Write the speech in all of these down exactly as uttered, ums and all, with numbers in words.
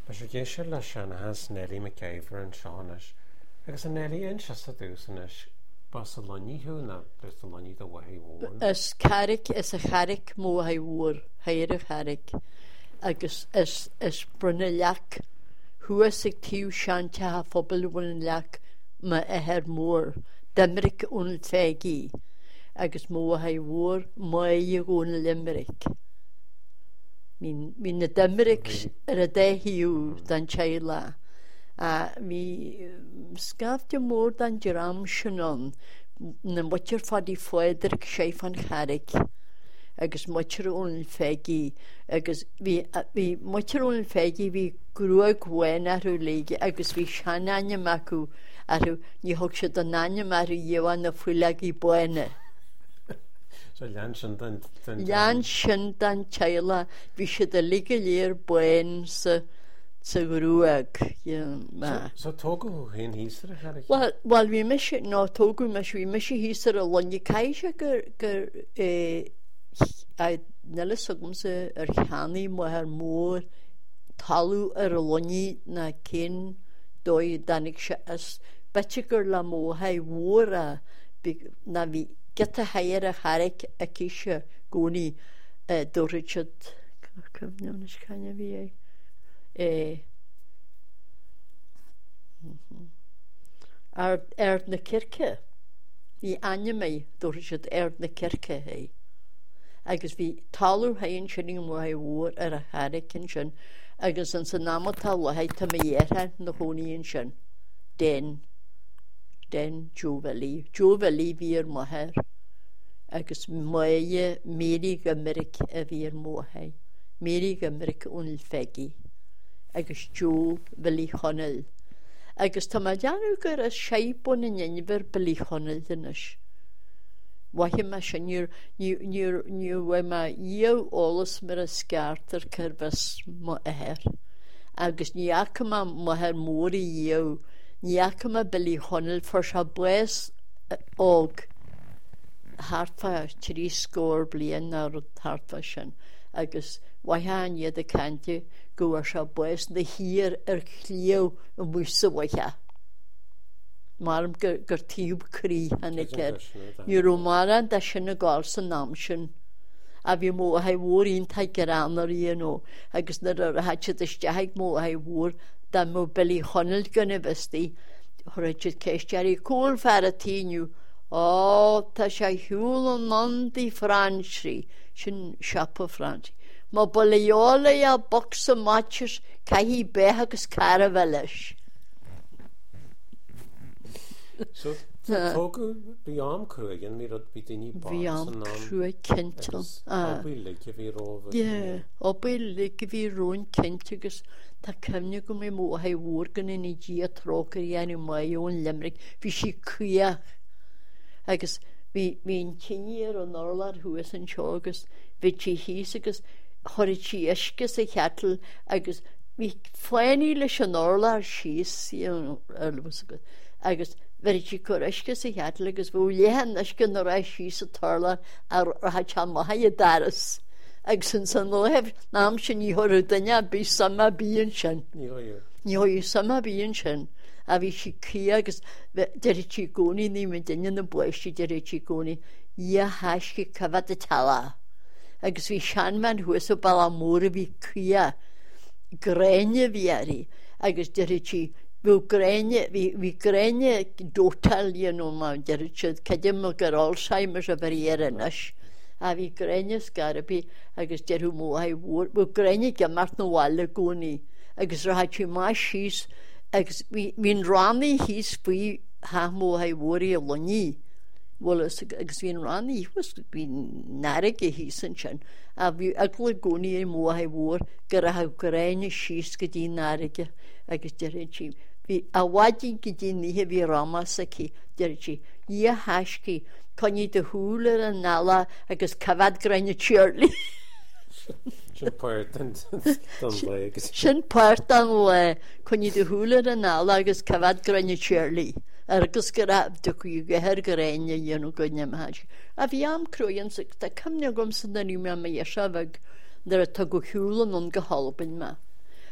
Bys y geisio la sian has Nelly McIver yn Sean ys. Agus y Nelly yn sias y dws yn ys. Bas y loni hw na bys y loni dy wahi wôn. Ys carig, ys y charig mw hai wŵr, hair y charig. Agus ys, ys bryna llac. Hwa sy'n tiw sian ta ha phobl wyn llac ma eher môr. Dymrig o'n ffegi. Agus mw hai wŵr, ma ei o'n limerick. Min min y dymrig yr y de hiw dan chaila. A mi sgafdio môr dan jiram sianon. Na mwcher ffad i ffwedr gsieif an charig. Agus mwcher o'n ffegi. Agus fi mwcher o'n ffegi fi grwa gwen ar yw leigi. Agus fi sian anya macw ar yw ni hog sydd yn anya mar yw yw an y ffwylag i bwene. So Jan sy'n dan... Jan sy'n dan chaila. Fi sydd y ligel i'r bwen sy... sy grwag. So togu hyn hyster y charig? Wel, wel fi mysio... No, togu mysio. Fi mysio hyster y loni caisio gyr... gyr... A nela sogm sy yr chani mo her môr talw yr loni na cyn doi danig sias. Beth gyr la mo hai wôr a... Na fi... Gyda hair a charig a ceisio gwni do Richard cyfnion ys canya fi ei ar er na kirke fi anya mei do Richard er na kirke hei agus fi talw hain sy'n mo hai wôr ar a charig yn sy'n agus yn sy'n am o talw hai ta mei erha na hwni yn sy'n den den Joveli. Joveli fy'r moher. Agus moe Mary Gymric a fy'r mohau. Mary Gymric o'n ffegi. Agus Joveli chonel. Agus ta ma jan yw gyr a siaib o'n yn ynfer beli chonel dyn ys. Wahi ma sy'n ni'r ma iaw olys myr a sgart ar cyrbys moher. Agus ni ac yma moher môr i iaw Ni ac yma byli honel for sa bwys og hartfa tri sgôr blien ar hartfa sy'n agus wahan iad y canti gwa sa bwys na hir yr chliew y mwysa waha marm gyr tiwb cri han i cer ni romaran da sy'n y gol sy'n nam sy'n a fi mo hai wôr un tai geran ar un o agus na'r ar hachyd ysdiaig mo hai wôr da mo byli honel gynnu fysti hwrydyd ceisdiar i cwl ffer y tîn yw o ta siai hwyl o'n nond i Fransri sy'n siap o Fransri mo byli ola ia bocs o matchers ca hi beth agos carafelys So togu fi am crwyd yn mi rod byd i ni bos fi am crwyd cyntal obi lyg i fi rof ie obi lyg i fi rôn cynt agos ta cymnig o mi mo hai wôr gynnu ni gi a troc ar ian i mai o'n limrig fi si cwiach agos fi'n cynir o norlar hwys yn sio agos fi ti hys agos hori ti ysgys y chatl agos fi fflaen i lys o norlar sys agos Fer ti cwr ysgys y chatl agos fwy lehan ysgyn o'r eisiau sy'n torla ar hachan mo hai y daras agos yn sy'n lef nam sy'n i hwrw dynia bi sama bi yn sy'n ni hoi sama bi yn sy'n a fi si ci agos dyr ti gwni ni mynd yn yn y bwys i dyr ti gwni ia hasgi cyfad y tala agos fi sian man hwys o bala môr fi cia grenia fi ari agos dyr ti fi grenia fi grenia dotal yn o ma dyr ti cydym o gyr Alzheimer's o fer i erynys a fi grenia sgarabi agos dyr hw mo hai wôr fi grenia gymart na wala gwni agos rhaid ti ma sys agos fi'n rannu hys fi ha mo hai wôr i loni Wel, agos fi'n rannu fi'n narig i hys yn sy'n a fi agl y gwni i mo hai wôr gyda ha grenia sys gyda narig agos dyr ti fi a wadyn gyda ni he fi ramas ac i dyr ti ia hasgi con i dy hwyl yr anala agos cyfad grenia Shirley Sy'n pwert yn le Sy'n pwert yn le con i dy hwyl yr anala agos cyfad grenia Shirley Argos gyda dwi gyher grenia yn o gwynna mahad a fi am crwyn sy'n da cymnig om sy'n da ni mewn mae eisiau fag dyr y tag o hwyl yn o'n gyholbyn ma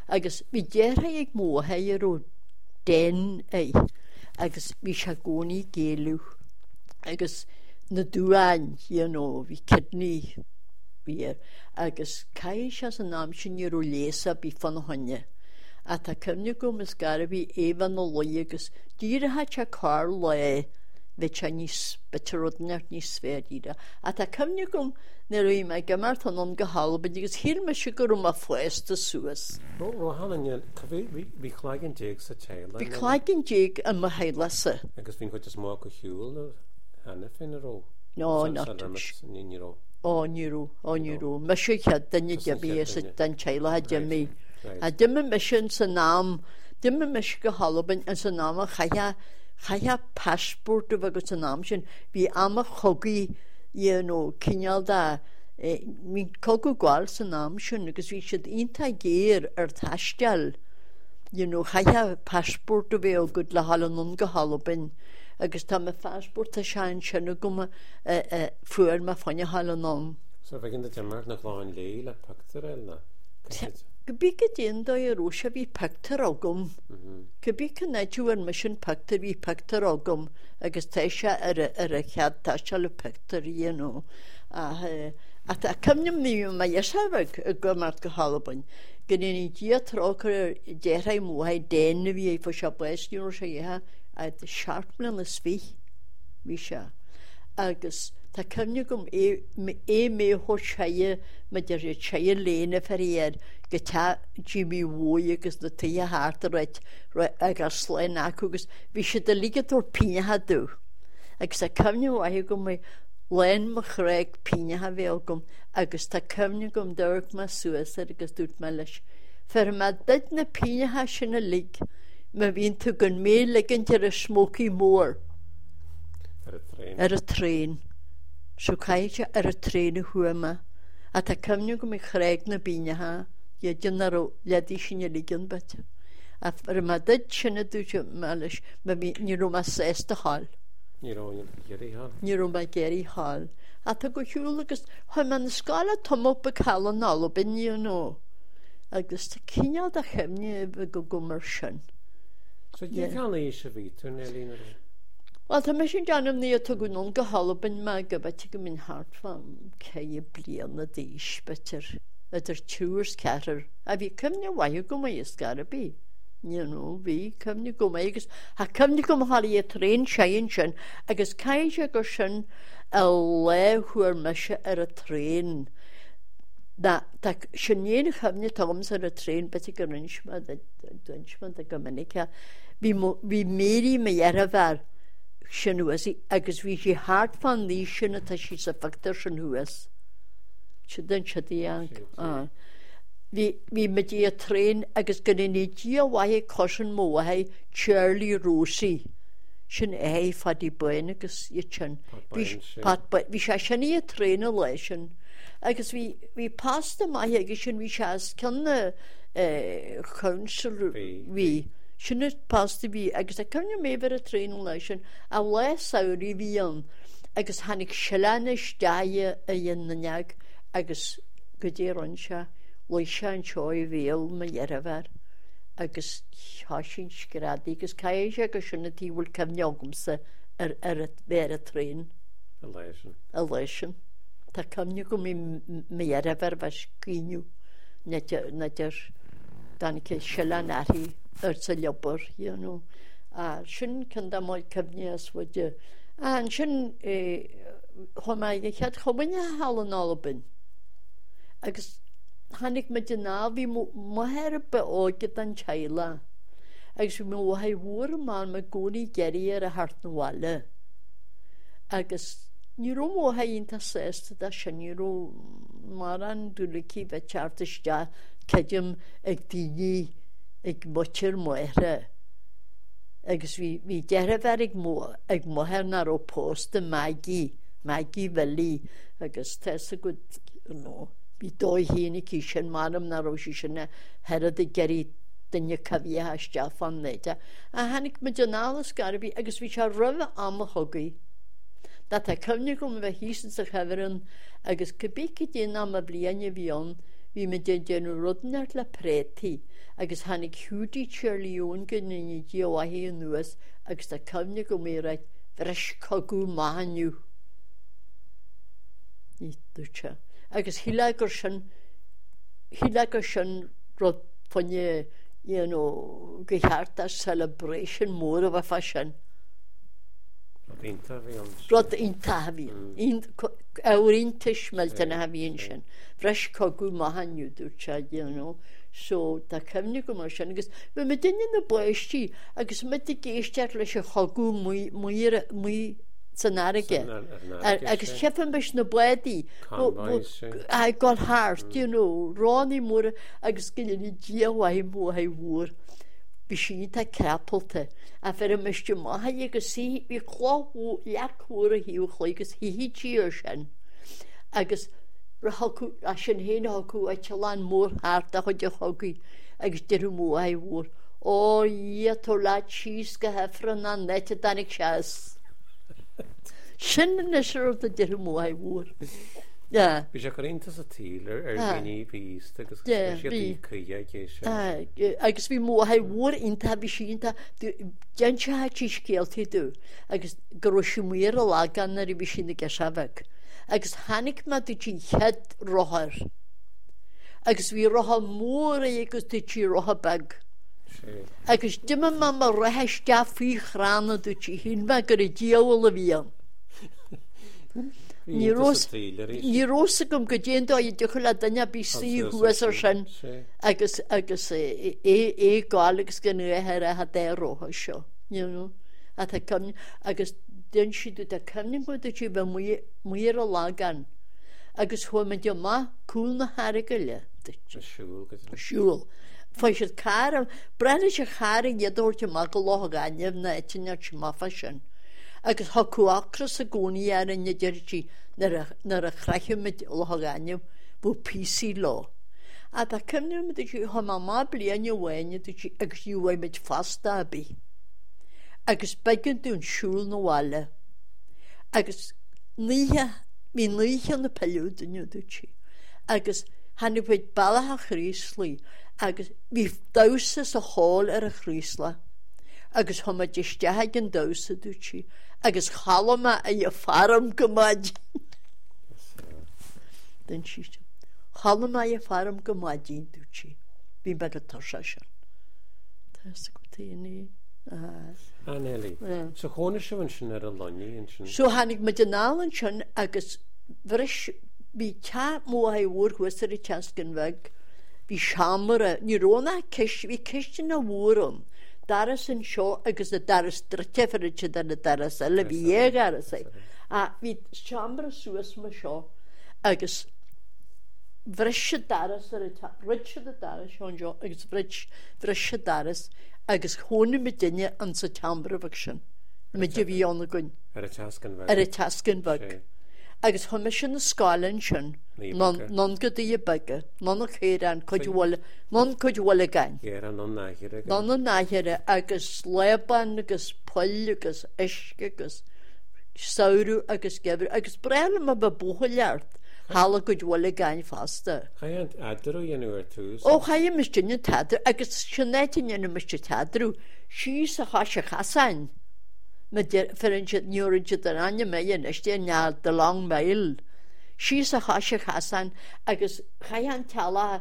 agus bhí déirtha ag mótha ar ó den é, agus bhí se gcónaí géalú, agus na dúáin, you know, bhí kidney bhí, agus cai se san nám sin ar ó léasa bí fan honne. A tá cymni gom is gara bhí éhan na loi agus díratha te cá le bheit se níos beterodneart níos sféríra. A tá cymni gom na roi me gymart an an gohalban agus hir me se gur um a fleista suas. Ro halan bhí chláigin déag sa teile. Bhí chláigin déag an ma heilasa. Agus bhín chuid is má go hiúil hena fin aró. No, not níró. Ó níró, ó níró. Me se chead danne debi is dan teile ha demi. A dyma mission sa nám, dyma mission go halban an sa nám a chaya chaya passport o fag o sa nám sin fi am a chogi, you know, cynial da mi'n cogu gwal sa nám sin agus fi sydd un ta geir ar tasdial, you know, chaya passport o fe o gud la halan on go halban agus ta me passport a sian sin o goma ffwyr ma ffanya halan on. So fe gynda dymar na gláin leil a pactar elna? Gybig y dyn do i rwysio fi pactar ogwm. Gybig y neidw ar mission pactar fi pactar ogwm agos teisio ar y chiad teisio y pactar, you know. A ta cymnym ni mae ysafag y gymart gyhalabyn. Gynnu ni dia troc ar derau mwhau den fi ei ffosio bwys ni rwysio i ha a siartmlan y sfi fi sia. Agus ta cymnyd gym e me ho siaia mae dyr y siaia lena fferiad gyda Jimmy Woy agus na tia hart reit ag ar slain ac agus fi sydd y ligad o'r pina ha dw. Agus ta cymnyd wahi gym mae len ma chreg pina ha fel gym agus ta cymnyd gym dyrg ma suas agus dwt ma leis. Fer ma dyd na pina ha sy'n y lig ma fi'n tygyn me ligyn dyr y smoky môr. Ar y tren. Ar y tren. So cael ar y tren y hwy yma. A ta cymnyd gym i chreg na bina ha. Ie dyn ar o ledi sy'n y ligyn beth. A ar yma dyd sy'n y dwyd yma leis. Ma mi ni rwma sest y hal. Ni rwma geri hal. Ni rwma geri hal. A ta go hiwl agos. Hwy ma'n ysgala tomop y cael yn alobyn ni yno. Agos ta cynial da chymni y go gwmr sy'n. So di cael ei eisiau fi, dwi'n elin ar ôl? Wel, ta mae sy'n janam ni o tygwn o'n gyhalobyn ma gybat i gymyn hart fan cei y blian na deis beter. Ydy'r tiwrs carer. A fi cymni waio gwmai ysgar y bi. You know, fi cymni gwmai agos. Ha cymni gwmai hali y tren siain sy'n. Agos cael eisiau gosyn y le hwyr mysio ar y tren. Na, ta sy'n ein cymni toms ar y tren beth i gyrrynsh ma. Dwynsh ma da gymynnig. Fi meri me erafar. Sy'n hwys, agos fi si hard fan ni sy'n y ta si sa ffactor sy'n hwys. Sy'n dyn sy'n dianc. Fi mynd i y tren agos gynnu ni di o wahi cosyn mwahau Charlie Rosie. Sy'n ei ffad i bwyn agos i chyn. Fi sa sy'n i y tren o le sy'n. Agos fi pas dy mai agos sy'n fi sias cyn y council fi. Sy'n pas di fi, agos a cymryd me fer y tren yn leisyn, a le sawr i fi yn, agos hannig silan ys dau y ynyniag, agos gyda'r onsio, leisio yn sioi fel me erafar, agos hosyn sgradi, agos cael eisiau agos sy'n y diwyl cefniogmsa ar fer y tren. Y leisyn. Y leisyn. Ta cymryd gwm i me erafar fas gwynw, nadyr dan i silan ari. Yr sy liobr, you know. A sy'n cynda mwy cyfnias wedi. A sy'n hwma i ddechad chwbyn i hal yn olbyn. Agos hannig mae dyna fi mwyr be o gyda'n chaila. Agos fi mwhau wwr yma mae gwni geri ar y hart na wala. Agos ni rw mwhau un ta sest da sy'n ni rw maran dwlyci fe chart ysda cedym ag dini ag mocher moera. Agos fi derafar ag moher nar o post y magi, magi feli. Agos tes y gwyd, no, fi doi hyn i cysyn manam nar o sysyn herad y geri dynia cyfia has jaffan neida. A hannig mae dynal ysgar fi, agos fi siar ryf am y hogi. Dat a cyfnig o'n fe hys yn sy'n chyfryn, agos cybyg i dyn am y blian i fi on, Bhí me dé déanú rudnart le prétaí, agus hanig hiúdaí Cheirlíún go naní díomhaí an nuas agus tá cumne go méráid bhreis cogú maithaniu. Ní dúte. Agus híle gur sin híle gur sin rud fanne you know, go chearta celebration mór a bheith fa sin. Rod ínta a bhíon. Áiríntais meilta na a bhíon sin. Bhreis cogú maithaniu dúte, you know. So, tá cemne go mar sin, agus bhí me duine na buistí, agus me de géisteart leis a chogú mí san aige. Agus cheafan beis na buidí, a gáil háart, you know, ránaí mór agus gilí díomhaí móthaí mhór. Bhí sin tá crapalta. A fer a meiste maithe agus sí, bhí chlóhú leachmór a híú chló, agus hí tíir sin. Agus a sin héna hoú a teán mór háart a chuid a chogaí agus deirú mó a bhór. Ó, í tó lá tíos go hefran an nete danig seas. Sin na siúr a deirú mó a bhór. Bhí sé choíntas a tílar ar bhíní bhíos agus bhí chuige géisi. Agus bhí mó a bhór inta bhí sínta dean se ha tí scéaltaí dú agus gur simuir a lágan ar i bhí sin na geisabhah. Agus hanig ma dú tí head rothar. Agus bhí rotha mór a agus dú tí rotha bag. Agus dyma ma ma rehes da fí chrána dú tí hyn ma gur i díawal a bhíam. Ní rosa gom go déan dó i duchel a dyna bí sí húas ar sin agus agus é gáil agus gynnu a her a ha dé rotha seo. A ta cymni agus dyn si dwi da cymni gwyd y ti fe mwyd o lagan. Agus hwa mynd yw ma cwl na harigyle. Siúl. Siúl. Fais yd car, bren eich car yn ydwr ti ma goloch ganef na etyn ar ti ma fashion. Agus ha cwacras y gwni ar yn ydyr ti nar a chrachio mynd loch ganef bw P C lo. A da cymni mynd i ti ha ma ma blian yw wen agus yw wen mynd fasta a bi. Agus began dún siúl na bháile. Agus níthe, mí níthe na peiliúd in dú tí. Agus hannig bhaid bailach a chríslí, agus bhí dása sa hall ar a chrísla. Agus hama disteag an dása dú tí. Agus chalama a i faram gomaid. Den síte. Chalama a i faram gomaidín dú tí. Bhí bag a tarsa sin. Tás go tíní. An Ellie. So chóna se van sin ar a lonni in sin. So hannig me den nálan sin agus bhris bí te mó ha úr huasar i teascan veg bí seamara ní róna kis bí kistin a úrum daras an seo agus a daras dratefariche dan a daras a le bí égar a sé. A bí seamara suas ma seo agus bhris daras ar a ritse a daras sean jo agus bhris bhris daras agus hóna me dinne an sa tambra bhag sin. Me di bhí anna gunn. Ar a tascan bhag. Ar a tascan bhag. Agus hama sin na scálan sin, non go dí a baga, non a chéran, non coid wala gain. Géra non náhire. Non a náhire agus leban agus poll agus isce agus saurú agus gefur, agus brela ma ba búcha leart. Hala go dwala gain fasta. Chaiant adru ynu ar tús. O chai mis dynnu tadru, agus sianetin ynu mis tadru, si sa chasha chasan. Ma fyrin jyd niwr jyd yn anya mei yn ysdi yn iad dy long mail. Si sa chasha chasan, agus chaiant tala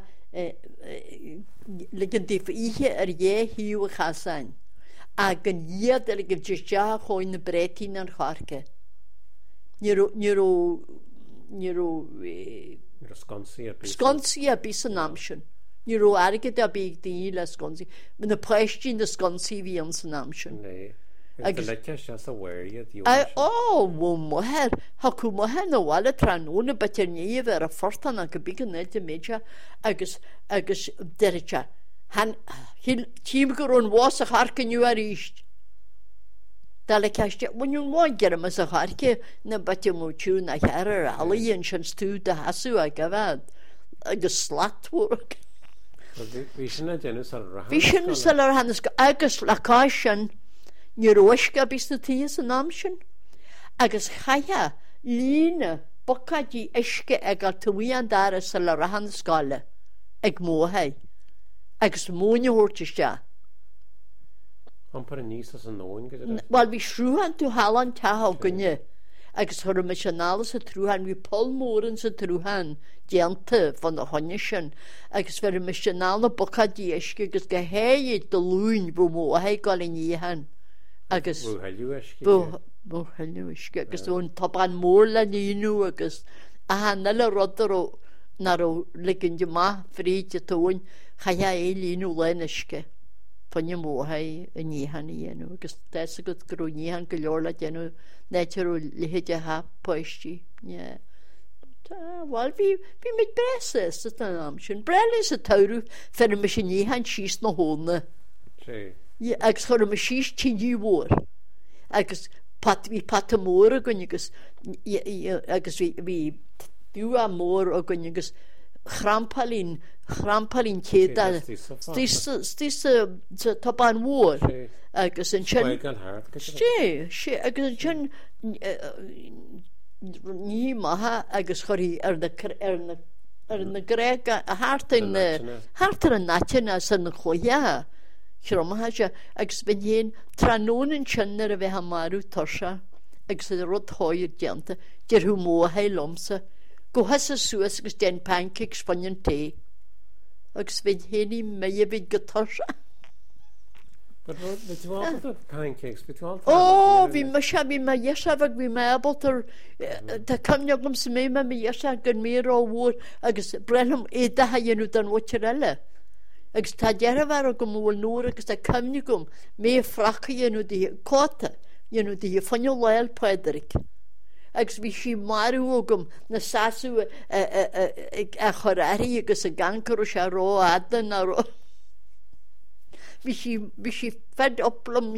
lygan dif ihe ar ie hiw chasan. Ag yn iad ar gyf jysja choin y bretin ar charge. Niro, niro, Niro sconsi a bis yn amsiwn. Niro argyd a big di le sconsi. Mae'n y pwestiwn y sconsi fi yn sy'n amsiwn. Ne. Ydw lecha sias a weriad. O, wo moher. Hacw moher na wala tran o'n y beter ni fer a ffortan ag y big yn edrych media agus agus dercha. Han, tîm gyrw'n was a charcyn yw ar eist. Dale castje, when you want get him as a harke, na but you mochu na hair, ali and chance to the hasu I gavad. A slat work. Vision a genus a rahan. Vision seller hands agus lacashan, Neuroshka bisnatias and amshin. Agus haya, Lina, Bokadi Eshke egal to we and dar a seller hand scala. ag móthaid, agus móne hórteiste. An par níos as an nóin go. Wel, bhí shrúhan tú halan taha gunne, agus thur me se nála sa trúhan, bhí polmóran sa trúhan, dianta fan a honne sin, agus fer me se nála bocha díisce, agus go héiad do lún bú móthaid gáil in íhan. Agus Bú heilú eisci. Bú heilú eisci, agus ón top an mór le níú agus a hanna le rodar ó nar ó liginde má fríd a tóin chaia é líú lenisce. Fanne móthaid a níhan i dhéanú, agus des a go grú níhan go leor le déanú néitirú lihéide ha poistí. Wel, fi mit breses an am sin. Brelis a taurú fer me sin níhan síos na hóna. Agus chur me síos tíní mór. Agus bhí pat a mór a gunne agus agus bhí dú a mór a gunne agus chrampalín chrampalín chéad stís top an mór agus an sin sé sé agus an sin ní maithe agus choirí ar na gréig a hátain hátar an natain san na chluithe chromathe se agus ben héon trónan sinnar a bheith ha marú torsa agus a rud háir deanta dearthú móthaid lomsa go has a suas agus den pancakes fannin té agus bhín héanaí mé a bhín go torsa. Ó, bhí me se bhí me dhéisefah bhí me abaltar tá cumneagam sa mé me dhéise gur mé á bhór agus breham édathe dhéanú an bhtir eile. Agus tá dearabhar a go móil nóir agus tá cumneagam mé fracha dhéanú cóta dhéanú dí fanne leil Pedric. Agus bhí sí marú agam na sasú a choráí agus a gancar se rá adan a rá. Bhí sí fed oplam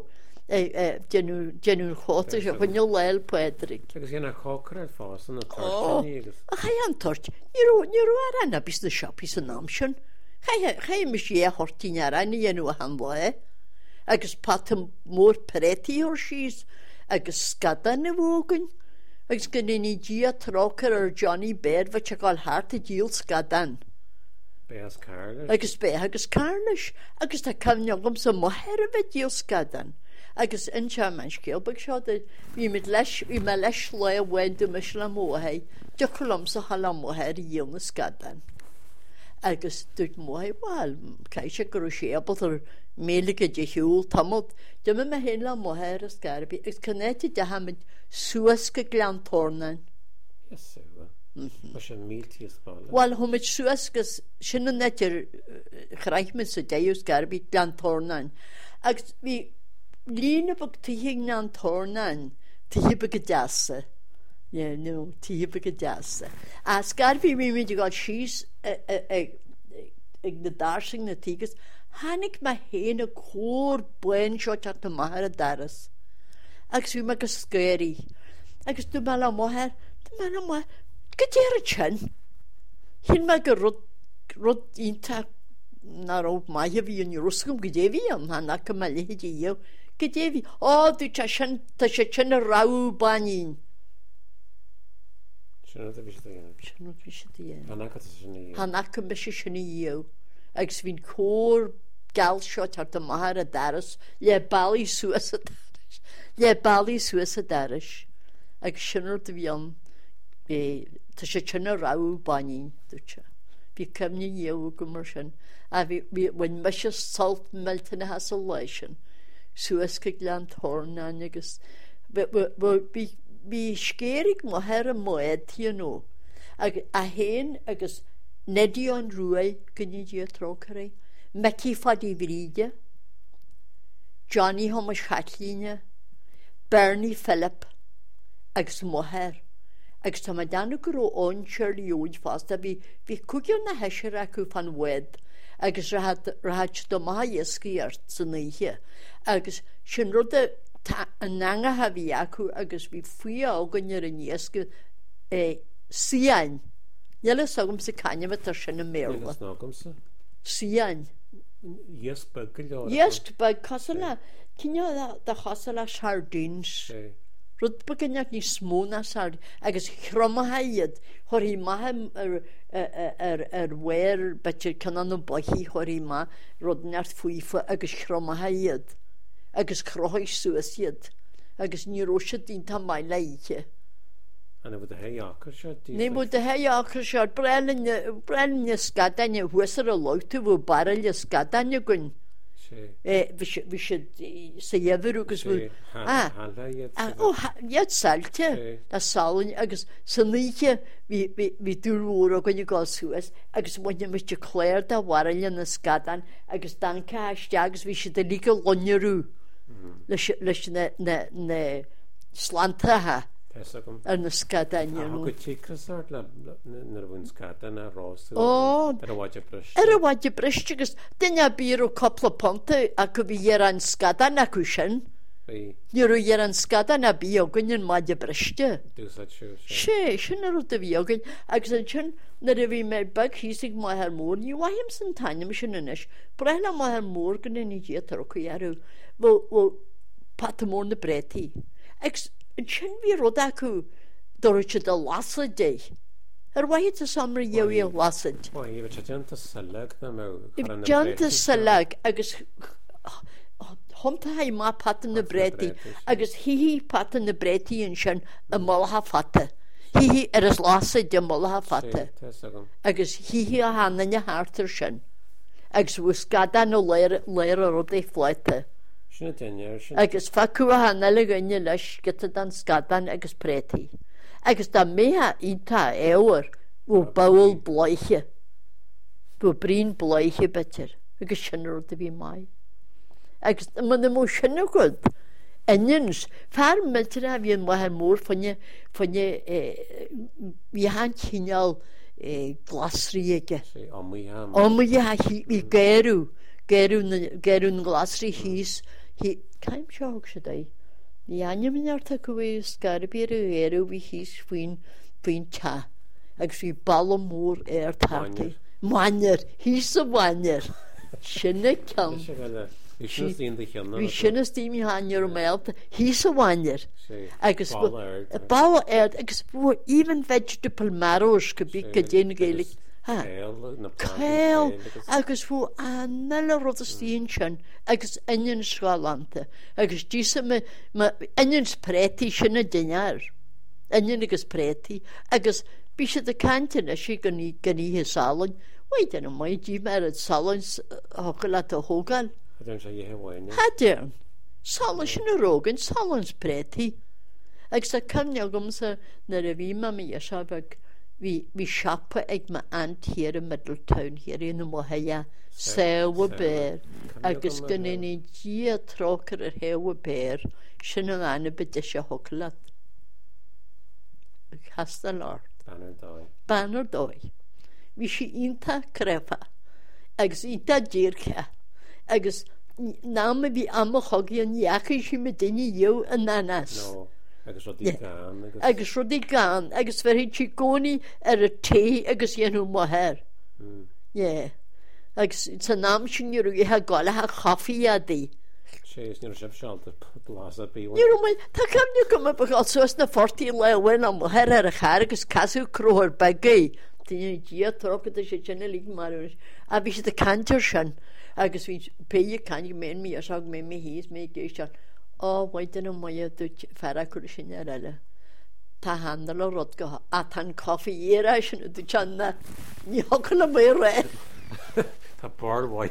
genú chóta se fanne leil Pedric. Agus dhéanana chócar fásan na tartaí agus. A cha an tart, ní ar anna bis na siopí san nám sin. Cha me sí a hortíine ar anna dhéanú a han le, agus pat mór perétí or síos agus scadan na bhógan, agus go ní dí a trócar ar Johnny Baird bheit se gáil háart a díal scadan. Béas Carlis. Agus bé agus Carlis, agus tá cumneagam sa mohair a bheith díal scadan. Agus inse man scéalbag seo bhí me leis le a bhaintú me le móthaid, de chulum sa hala mohair i díal na scadan. Agus dúirt móthaid bháil, cai se gur séabal ar mélacha de hiúil tamad, de me me hén le móthair a scarbi, agus canéti de hamid suas go gleantórnain. Yes, Mas an míltí spála. Wel, humid suas gus sinna netir chraithmid sa deús garbi gleantórnain. Agus bhí lína bag tíhig gleantórnain, tíhig bag a deasa. Yeah, no, tíhig bag a deasa. A scarbi mi mi di gáil síos ag na darsing na tígus, hánig ma héin a cór buin seo teat na mahar a daras. Agus bhí me go scéirí. Agus dú me le móthir, dú me le móthir, go déir a tsin. Hín me go rud ínta na rá maithe bhí an ruscum go déhí an hána go me lehéad ío. Go déhí, ó, dú tá sin tá sé sin a ráú banín. Sinna a bhí sé dhéanam. Sinna a bhí sé dhéanam. Hanna a sinna ío. Hanna go me sé sinna ío. Agus bhín cór gal seo teat a mahar a daras, le bailí suas a daras. Le bailí suas a daras. Agus sinna a bhí an tá sé sinna ráú banín dúte. Bhí cumne ío go mar sin. A bhín me se salt meltana has a lei sin. Suas go gleantórnain agus bhí scérig móthir a móid tíanó. A héin agus nedí an rúai go ní dí a trócarí. Meci fadí bhríide, Johnny Thomas Chatlíne, Bernie Philip agus móthir. Agus tá ma dána gur ó ónseir líúid fast a bhí cúgiú na heisir acu fan wed agus rahat do maha iesciart san níhe. Agus sin rud an nanga ha bhí acu agus bhí fui ágan ar an iescu síain. Níla sagam sa caine me tar sin na méla. Níla sagam sa? Síain. Iesbag go leor. Iesbag cosala, cíne da chosala sardines. Rwyd bygynnag ni smwna sard, agos chromahaiad, hor hi mahem yr, yr, yr, yr wer, betcher canan o bohi hor hi ma, rwyd nart fwyfa agos chromahaiad, agos crohoi suasiad, agos ni rwysad dyn tam mai leiche. Anna fod y hei acr siad? Ni fod y hei acr siad, bren ni sgadan ni hwysar o loet fo baril y sgadan ni gwyn. Vi should say ever because we ah oh yet salte da salin agus sanliche vi vi vi dur og kun go suas agus when you must declare da waril na skadan agus dan ka stags vi should the legal lonjeru lesh lesh na na na slanta ha ar na skadan you go tikasart la na bun skadan na ros oh er waje brist er waje brist agus dinja biro couple ponte a ku vi yeran skadan na kushen Niru yeran skadan na bio gunnin waje briste du sat shu she shinner ut vi ogin agus chen na vi me bag hisig ma her mor ni wahim san tanim shinnish brehla ma her mor gunnin ni jetar ku yaru wo wo patamon de breti ex Chin vi rodaku dorich the lasad day. Er waith a summer yewi lasad. Why you janta salag na mo. Janta salag agus homta hai ma patan na breti agus hi hi patan na breti in shan a molha fata. Hi hi er is lasad de molha fata. Agus hi hi a hanna na harter shan. Agus wuskada no lair lair o de flata. Agus facua hanna gynnu leis gyda dan sgadan agus preti. Agus da meha ita ewer o bawl bloiche. O brin bloiche beter. Agus sinnur o fi mai. Agus man mo sinnur gwyd. Enions, far metra fi yn wahan môr ffonye ffonye fi han chynnal glasri ege. Omu ha fi geru. Gerwn glasri hys He came shock today. The animal takeaway scarabir eru we his fwyn fwyn cha. Actually ballamore air tarty. Manner, he's a manner. Shinna come. We shouldn't see the hill. We shouldn't see me on your mouth. He's a manner. I guess a ball air. Even vegetable marrows could be again gaelic. Cael, agus fw anel ar oedd y styn sian, agus onion sgalante, agus disa me, onion spreti sian y dynar, onion agus preti, agus bysyd y cantin a si gan i hy salon, waith yna mai di mer y salon hogl at y hogan. Hadyn sa i hewain. Hadyn, salon sian y rogan, salon spreti, agus a caniog om sa na refi ma mi yasabag, Vi vi shoppa ag ma ant here in Middletown here in the Mohaya sewa bear agus gynnu ni gia trocer yr hewa bear sy'n yng anna bydysio hoglat Casta Lord Banner doi Banner doi Vi si inta crefa agus inta dirca agus náma vi amma hogi an iachi si me dynnu yw yn nanas No Agus rodi gan. Agus rodi gan. Agus fer hyn si goni ar y te agus yen hwn moher. Ie. Agus ta nam sy'n nyrw i ha gola ha choffi a di. Sies nyrw siap sialt y blas a biwan. Nyrw mai, ta cam nyrw gym a bach os oes na fforti lewen am moher ar y char agus casw crwr bagay. Dyn ni'n gia troc ydw si chynna lig marwys. A fi sydd y cantor sian. Agus fi pei y can i men mi asag men mi hys me geis sian. O, waiden yn mwy o dwyd ffarag o'r sy'n ar ala. Ta handel o rodgo a tan coffi i'r a sy'n ydw channa. Ni hogl o mwy re. Ta bar wai.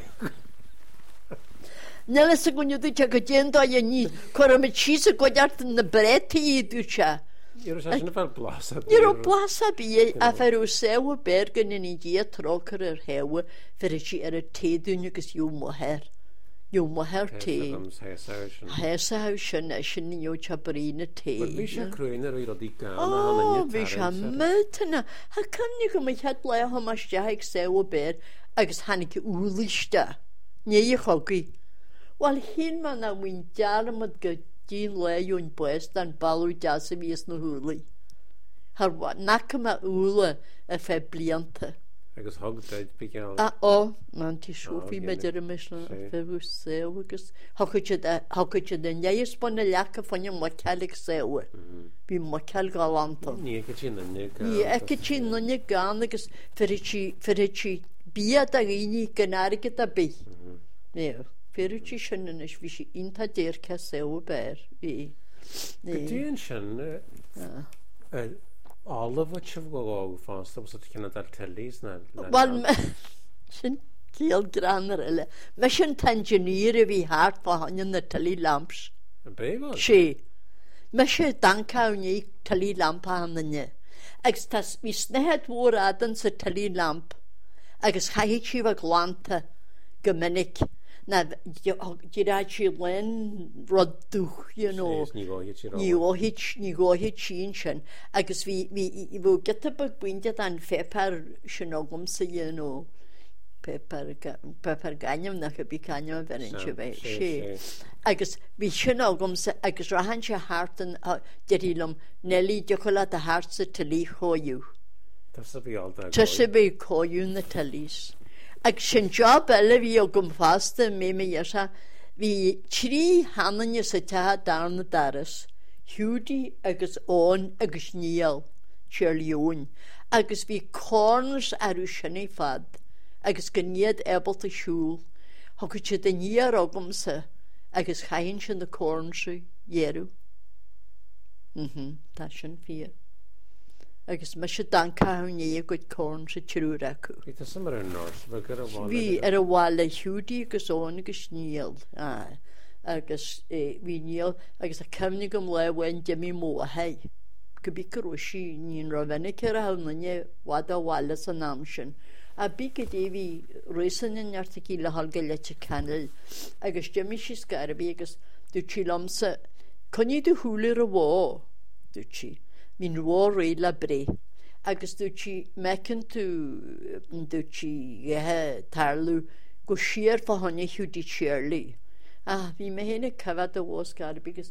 Nela sy'n gwnnw ydw cha gydyn do i ni. Cor am y chis y godart yn y breti i ydw cha. I'r sy'n fel blasa bi. I'r blasa bi a fer o sew o bergen yn i di a troc ar yr hewa fer y si ar y teddwn ygys yw moher. Yw moher te. Hesa hawsyn a sy'n ni o chabrin y te. Fi sy'n crwy'n ar o'i rodi gan. O, fi sy'n mynd yna. Ha cynnig yma i had lai o mas jaig sew o ber agos hannig wlista. Nye i chogi. Wel, hyn ma na wy'n dar am ad gydyn le yw'n bwys dan balw das y mis na hwli. Har nac yma wla y fe blianta. agus thug deid bí geall. A ó, man tí siúfií gine. meidir am is Sí. fehús séu agus hacuid den néis buna lecha fanne má ceig séu. Bhí má ceil gáanta. Ní go sin na Ní eice tí nunne gan agus fertí bíad a rií gannáige a bí. Né fertí sinna is bhí sé inta déirce séu beir í. Dtíon sin álamh se bhá fásta sa cinna dar telís na. Well sin cíal granar eile. Me sin tanginíir a bhí háart fáhain na talí lamps. Béhil? sé. Me sé dancaní talí lampa hanne. Agus tas bhí snehead mhór adan sa talí lamp. Agus chaid si bh glánta go minic. Na dírá sí len rodúch, you know. Ní óhid ní gáhid sin sin. Agus bhí bhú geta bag buinte an fépar sin ágam sa dhéanú. Pepar ganim nach a bí canim a bherin se bheith sé. Agus bhí sin ágam agus rahan se hátan deílam nelí dechola a háart sa talí choú. Tá sa bhí alta. Tá sa bhí choú na talís. Ag sin job eile bhí ó gom fásta mé mé dhéasa, bhí trí hananne sa tethe darna daras, hiúdaí agus ón agus níal, tíirliún, agus bhí córnas arú sinna fad, agus go níad ebalta siúl, thugur si de níar ágamsa, agus chainn sin na córnsa dhéirú. Tá sin fia. Agus me se dancaní a go córn sa tíú acu. Bhí tá samar an nós, bh gur a bháil. Bhí ar a bháil le hiúdaí agus ón agus níal. Agus bhí níal agus a cemnig gom le bhain de mí mó a hei. Go bí go sí níon ra bhenna ar a hanaine bhd a bháile san nám sin. A bí go dé bhí résan in neartaí le halga leite canal. Agus deimi sí scarabí agus dú tí lamsa coní do thuúlir a bhá dú tí. Mín rá ré le bré. Agus dútí mecin tú dútí tarlú go siar fa hanne hiúdí tíirlí. A bhí me héna cefad a bhás gar agus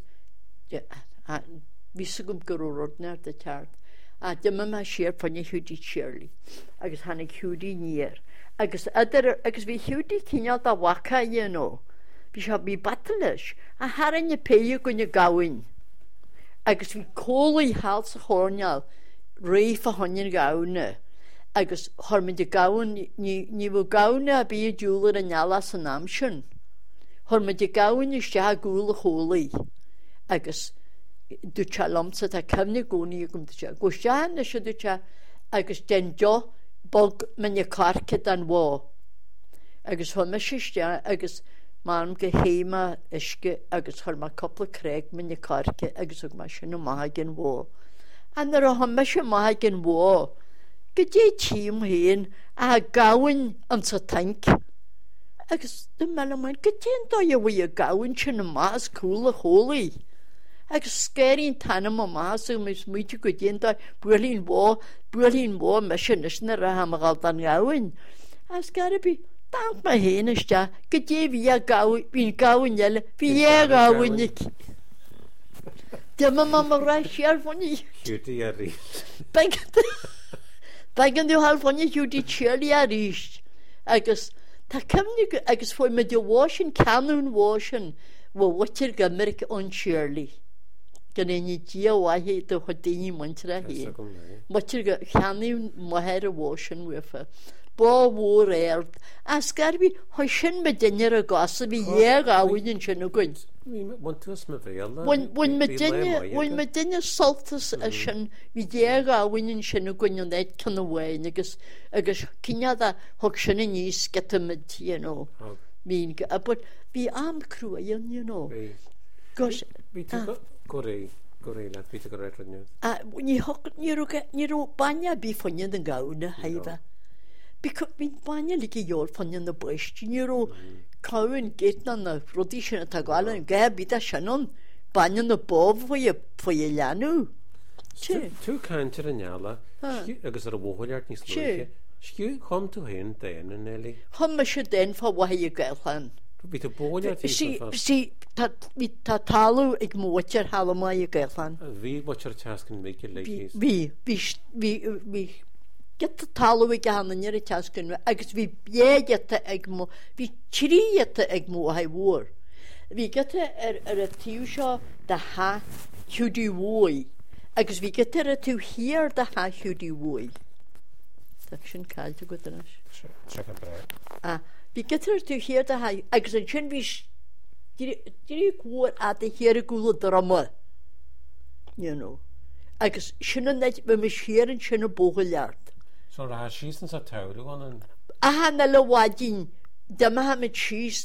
ví gom gorórodnar de teart. A dyma ma siar fanne hiúdí tíirlí. Agus hannig hiúdí níir. Agus agus bhí hiúdí cíneal a wacha dhéanó. Bhí se bhí batalis a haranne péú gonne gawain. Agus bhí cólaí háil sa chórneal réif a hanin gána. Agus thormid de gáin ní bh gána a bí dúlar a neala san nám sin. Thormid de gáin is te gúla chólaí. Agus dú te lamsa a cemna gcónaí gom te. Go tean na se dú te agus den do bog menne carcad an bhá. Agus thorma sé agus mám go héime isce agus thorma coppla créig menne carce agus ag mar sin maithagin bhá. An ar a thoma se maithagin bhá, go dé tím héin a gáin an sa tank. Agus do meamain go déan dó a bhí a gáin sin na más cúla chólaí. Agus scéirín tanam a más a mis muide go déan dó buirlín bhá, buirlín bhá me sin is na ra hamagáil an gáin. As garabí Dank ma héanaiste go dé bhí a bhín gáin eile bhí é gáhainnig. De ma ma ra séar fanní. Hiúdaí a rí. Began dú hall fanne hiúdaí tíirlí a ríist. Agus tá cemnig agus fói me de bhásin canún bhásin bh watir go America ón tíirlí. Gan é ní dí bhhaithé do chu daoine muintere hí. Watir go cheanún maithir a bhásin ufa. Bá mhór éard. As garbí hoi sin me dinnear a gasa bhí dhé gáhainn sin a gúin. Bhain tús me bhéal. Bhain me dinne soltas a sin bhí dhé gáhainn sin a gúin an éid can bhhain agus agus cinead a thug sinna níos getamid, you know. Bhín go abud bhí am cruaíon, you know. Bhí tú go ré go ré le bhí go réitne. Ní ró baine bí fanne an gána haimhe. Because bín baine lig i jór fanne na buist. Ní ró cáin géitna na rodí sinna tá gála an gae bíd a sinnon baine na bób foioi foioi leanú. Tú caiintear a neala agus ar a bhthaileart níos luige. Sciú chum tú héin déana Nelly? Chum me se den fá waithe gailchan. Bhí tú bóileart sí tá talú ag mótear hallamá i gailchan. Bhí bhair teascan mé le Bhí bhí get talú i gahanana ar a teascan agus bhí béagata ag mó bhí tríata ag mó ha bhór. Bhí gata ar ar a tíú seo de ha hiúdí bhói agus bhí gata ar a tú hir de ha hiúdí bhói. Tá sin cáilte go dana. Ah, bhí gata ar tú hir de ha agus an sin bhí Diri gwr a dy hir y gwlw drama. You know. Agus sinna nid fy mis hir yn sinna bwgl liart. So rha sís yn sa tawr o'n yn... Aha na la wadyn, dyma ha mit sís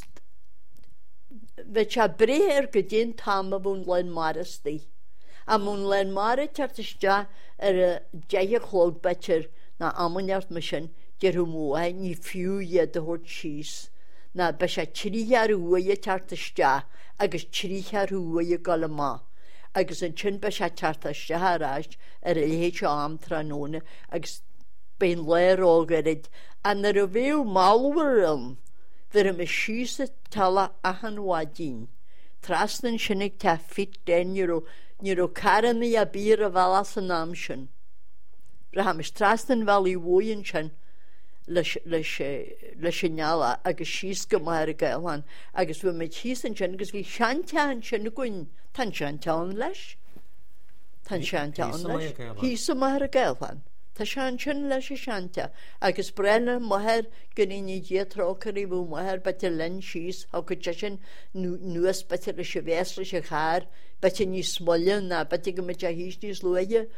fe cha breher gydyn tam a bwn len maras di. A mwn len mara tartysja ar y jaya chlog becher na amoniart mysyn gyr hwmwa ni ffiw iad y hwrt sís. Na bys a tríhar uaia tartysja agus tríhar uaia galama. Agus yn chyn bys a tartysja haraj ar y leich o am tranona agus bein leir o gyryd. A na rhyw malwyr ym fyr ym y sys y tala ahan wadyn. Tras yn synig ta ffit den niro niro carani a bir a falas yn amsyn. Rham ys tras yn fel i wyn sy'n le signala agus sís go mar gaelhan agus bfu me hís an sin agus bhí seanta an sin gwn tan seanta an leis tan seanta an leis hís mar gaelhan tá sean sin leis seanta agus brenne moher gynni dé trocar i bhú moher bete len sís ha go sin nuas bete le se vesle se char bete ní smolle na bete go me a hís ní sluige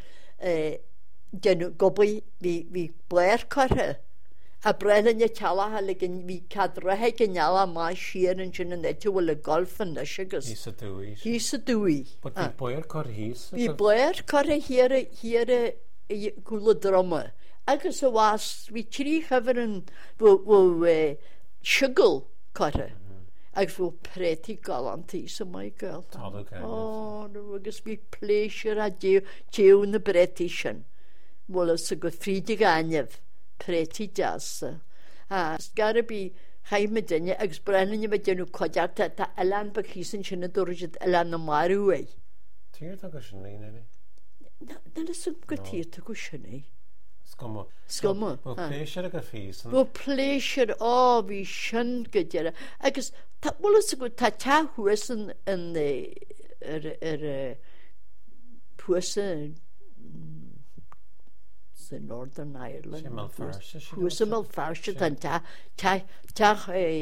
den gobi hí blair carthe a brennan y tala ha le gyn fi cadrehe gynnala ma sir yn sy'n yn eto wyl y golf yn ysgys. Hys y dwi. Hys y dwi. But fi boi'r cor hys? Fi boi'r cor hir hir gwl y drama. Agus y was, fi tri chyfer yn fwy sygl cor. Agus fwy preti galant hys y mae gael. Talw gael. O, agus fi pleisir a diw yn y breti sy'n. Wel ys y gwrdd ffridig anef. Preti jas. Ah, it's gotta be high medenya agus brennan yma denu kodjata ta elan ba kisen chine dorjit elan na maruwe. Tír ta go sinna ne. Na na sum go tír ta go sinna. Skoma. Skoma. Bo pleasure go fís. Bo pleasure oh vi shin gejera. Agus ta bolas go ta ta huesan in the er er puesa in Northern Ireland. Who's a malfarsia than ta ta ta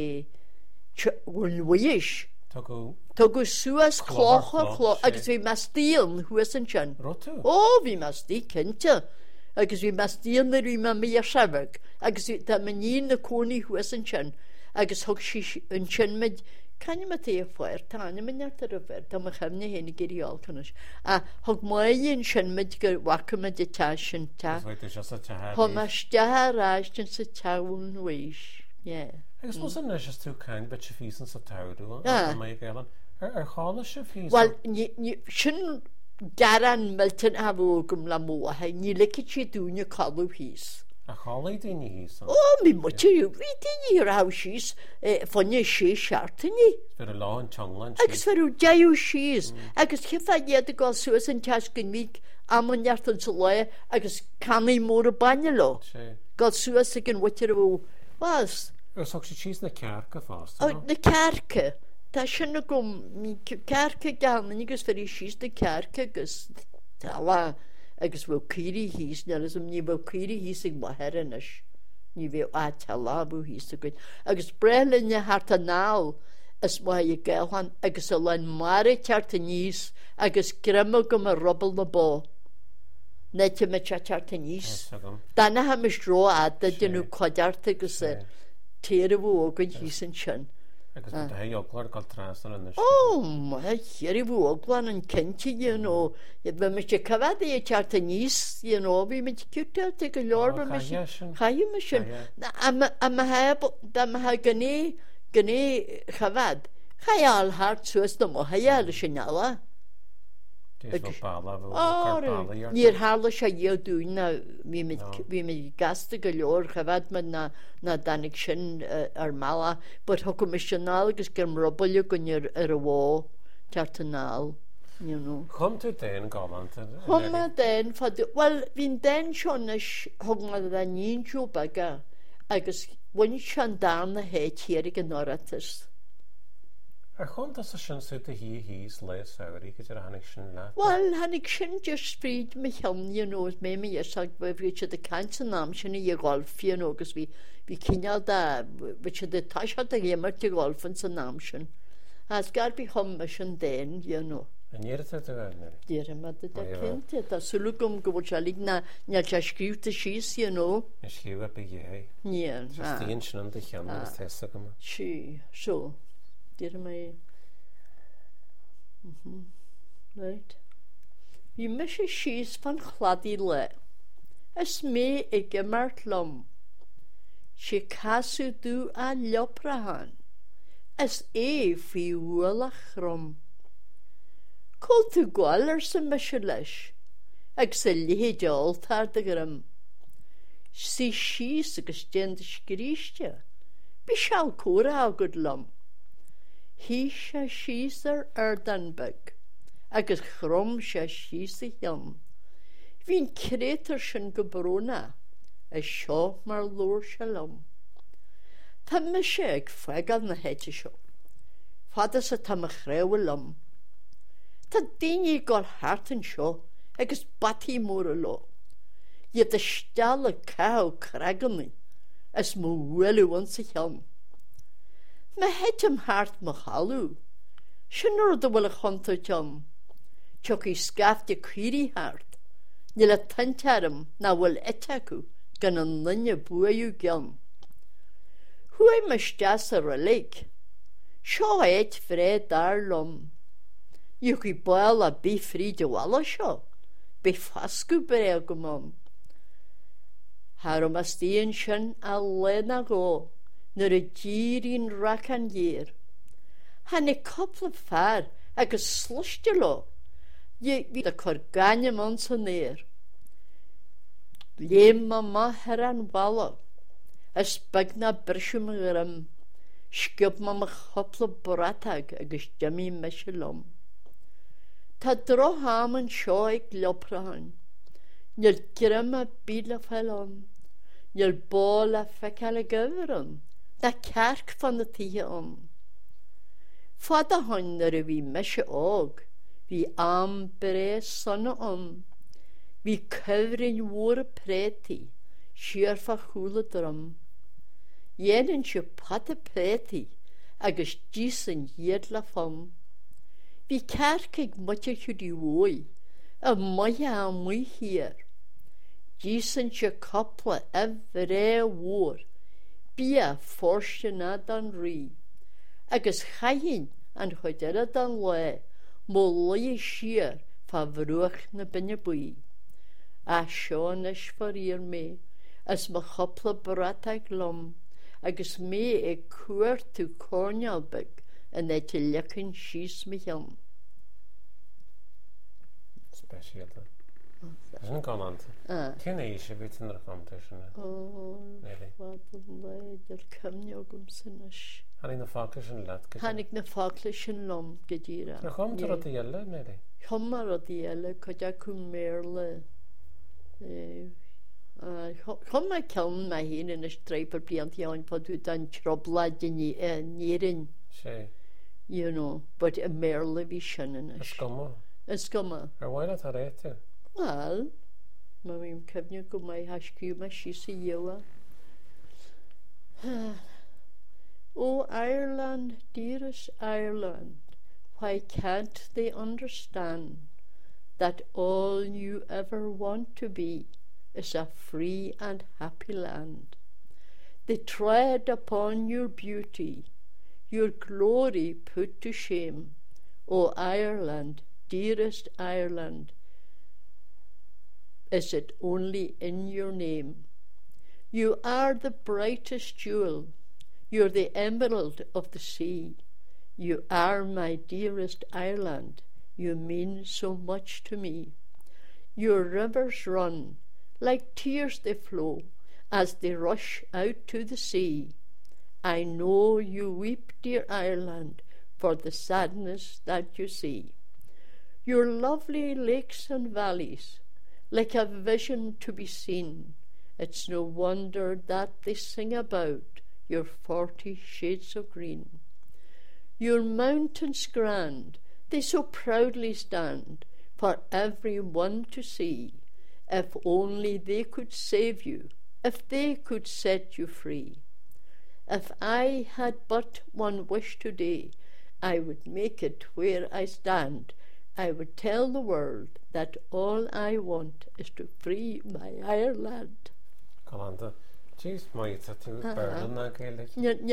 wish. Togo Togo suas clocha cloch agus vi mas deal who isn't chin. Oh vi mas di kinta. Agus vi mas deal na ri ma mi shavag. Agus ta manin na corny who isn't chin. Agus hog shi un chin mid can you mate fire tan me net er ver ta me hamne hen geri alkanas a hog moyin shin mid go wakama detashin ta ho mashta rastin sa tawn wish yeah I suppose mm. it's just too kind but she fees and sa tawdu yeah my galan er er khala she fees well ni ni shin garan melton avogum la mo ha ni lekichi dunya kalu his a chala dini his oh mi mo you vi dini ra his fonne she shartini for a long chonglan agus for jayu she's agus kifa yet go suas and taskin week amon yartan sole agus cani mor banelo got suas again what you was so she cheese na kerke fast oh the kerke ta shinna gum mi kerke gan nigus for she's the kerke gus tala agus bhfuil cuirí hís nelas am ní bhfuil cuirí hís ag maitheranis ní bhfuil á talabú hís a gcuid agus brelinne harta náil is má i gailhan agus a lein mara tearta níos agus grima go a robal na bó nete me te tearta níos dana ha mis ró ada denú coidearta agus a téire bhú ógan hís an sin agus uh. the yoglar got transfer in the oh my here bu oglan and kenchi you know it be me cavad e charta nis you know we me cute take a lord me hayu mission am am have dam ha gane gane cavad khayal hart sus no hayal shinala Níor hála sé dhéadú na bhí me gasta go leor chafad me na danig sin ar mala, bud thu go misisiúnál agus gur mrobaile gonnear ar a bhá teartanál. you know. Chum tú den galant. Hwma den, fad, wel, fi'n den sion ys hwgma dda ni'n jo baga, agos wyn sian dan y he tierig yn oratys. Ar chum tas a sin sú a hí hís le saoirí go ar hanig sin le. Wel, hannig sin just fryd me hyn, you know, me me ysag, fi chyd y cant yn am sy'n i golf, you know, gos fi, fi cynnal da, fi chyd y tasio da gymryd i golf yn sy'n am sy'n. As gar bi hwm sy'n den, you know. Yn i'r ydw ydw Dyr yma dy da cynt, da sylwg om gwybod sialig na, na ja sgrif dy sys, you know. Ys lliw a byg ie. Nie, Just dyn sy'n yn dy chiam yn ystesog yma. Si, so, dyr yma i. Right. Fi mysio sys pan chladi le. Ys me i gymart lom. Si casw dw a llopra han. Ys e fi wyl a chrom. Col tu gwal ar sy'n mysio leis. Ag sy'n lihid ol tar dy grym. Si sys agos dyn dy sgristio. Bi sial cwra a gwyd lom. Hi sia sys ar ardanbeg. Agos chrom sia sys i hiam. Fi'n creator sy'n gybrona. A sio mar lor shalom. Ta mysio ag ffegad na het i sio. Fadas a tam a chrew y lom. Ta dyn i gol hart yn sio, agos bati môr y lo. Ie dy stal y caw cragan ni, as mo wyl yw yn sy'n hiam. Ma het am hart ma halw. Sy'n o'r dy wyl y chont o tiam. Tioch i sgafft y cwiri hart. Nil a tantarym na wyl etacw, gan yn lynia bwy yw giam. Hwy ma stas ar y leik. Sio et fred ar lom. Ywch i boel a bi ffrid o wala sio. Bi ffasgw breg o mom. Harom as dyn sy'n a lena go. Nyr y gyr i'n rac an gyr. Han e copl o ffar ag y slwstio lo. Ie fi da corganya mon sy'n neir. Lem ma ma heran wala. Ysbagna brysiwm y grym. Sgiob ma ma copl o bratag ag ys jami mesilom. Ta dro ham yn sio i glioprahan. Nyl grym a byd a felon. Nyl bol a fecal a gyfrym. Da carc fan y tia om. Fada hon ar y fi mesio og. Fi am bre son om. Fi cyfrin wr preti. Siar fa chwle drum. Ien yn sio pat y preti. Agos gys yn hiedla fom. Fi carc ag mwtio chwyd i woi. A mwya a mwy hir. Gys yn sio copla efre wr. Bia forsio na dan ri. Agos chayin an chwydera dan le. Mo loi siar fa frwch na bynya bwy. A sio nes far i'r me. As ma chopla bratag lom. Agos me e cwr tu cornelbeg. Yn e ti lecyn sys mi hiam. Special da. Ys yn galant. Cyn eisiau beth yn rhaid sy'n e? O, fad yn leid yr cymniog ym synnys. Hanig na ffacla sy'n lat gyda? Hanig na ffacla sy'n lom gyda'r. Na chom ty rod i ele, Mary? Chom ar rod i ele, codia cwm merle. Chom mae celm mae hyn yn ystreip ar bliant iawn pod wyt yn troblad yn nirin. Se. You know, but a merle fi sy'n yn ys. Ysgoma? Ysgoma. Ysgoma. Ar wael at ar eto? Wel, mae mi'n cyfnio gwmai hasgiw mae sys i ywa. O Ireland, dearest Ireland, why can't they understand that all you ever want to be is a free and happy land? They tread upon your beauty, your glory put to shame. O Ireland, dearest Ireland, is it only in your name? You are the brightest jewel. You're the emerald of the sea. You are my dearest Ireland. You mean so much to me. Your rivers run, like tears they flow, as they rush out to the sea. I know you weep, dear Ireland, for the sadness that you see. your lovely lakes and valleys, like a vision to be seen. It's no wonder that they sing about your forty shades of green. Your mountains grand, they so proudly stand, for every one to see. If only they could save you, if they could set you free. If I had but one wish today, I would make it where I stand. I would tell the world that all I want is to free my Ireland. Colanda, jeez, my it's a two Berlin na gaelic.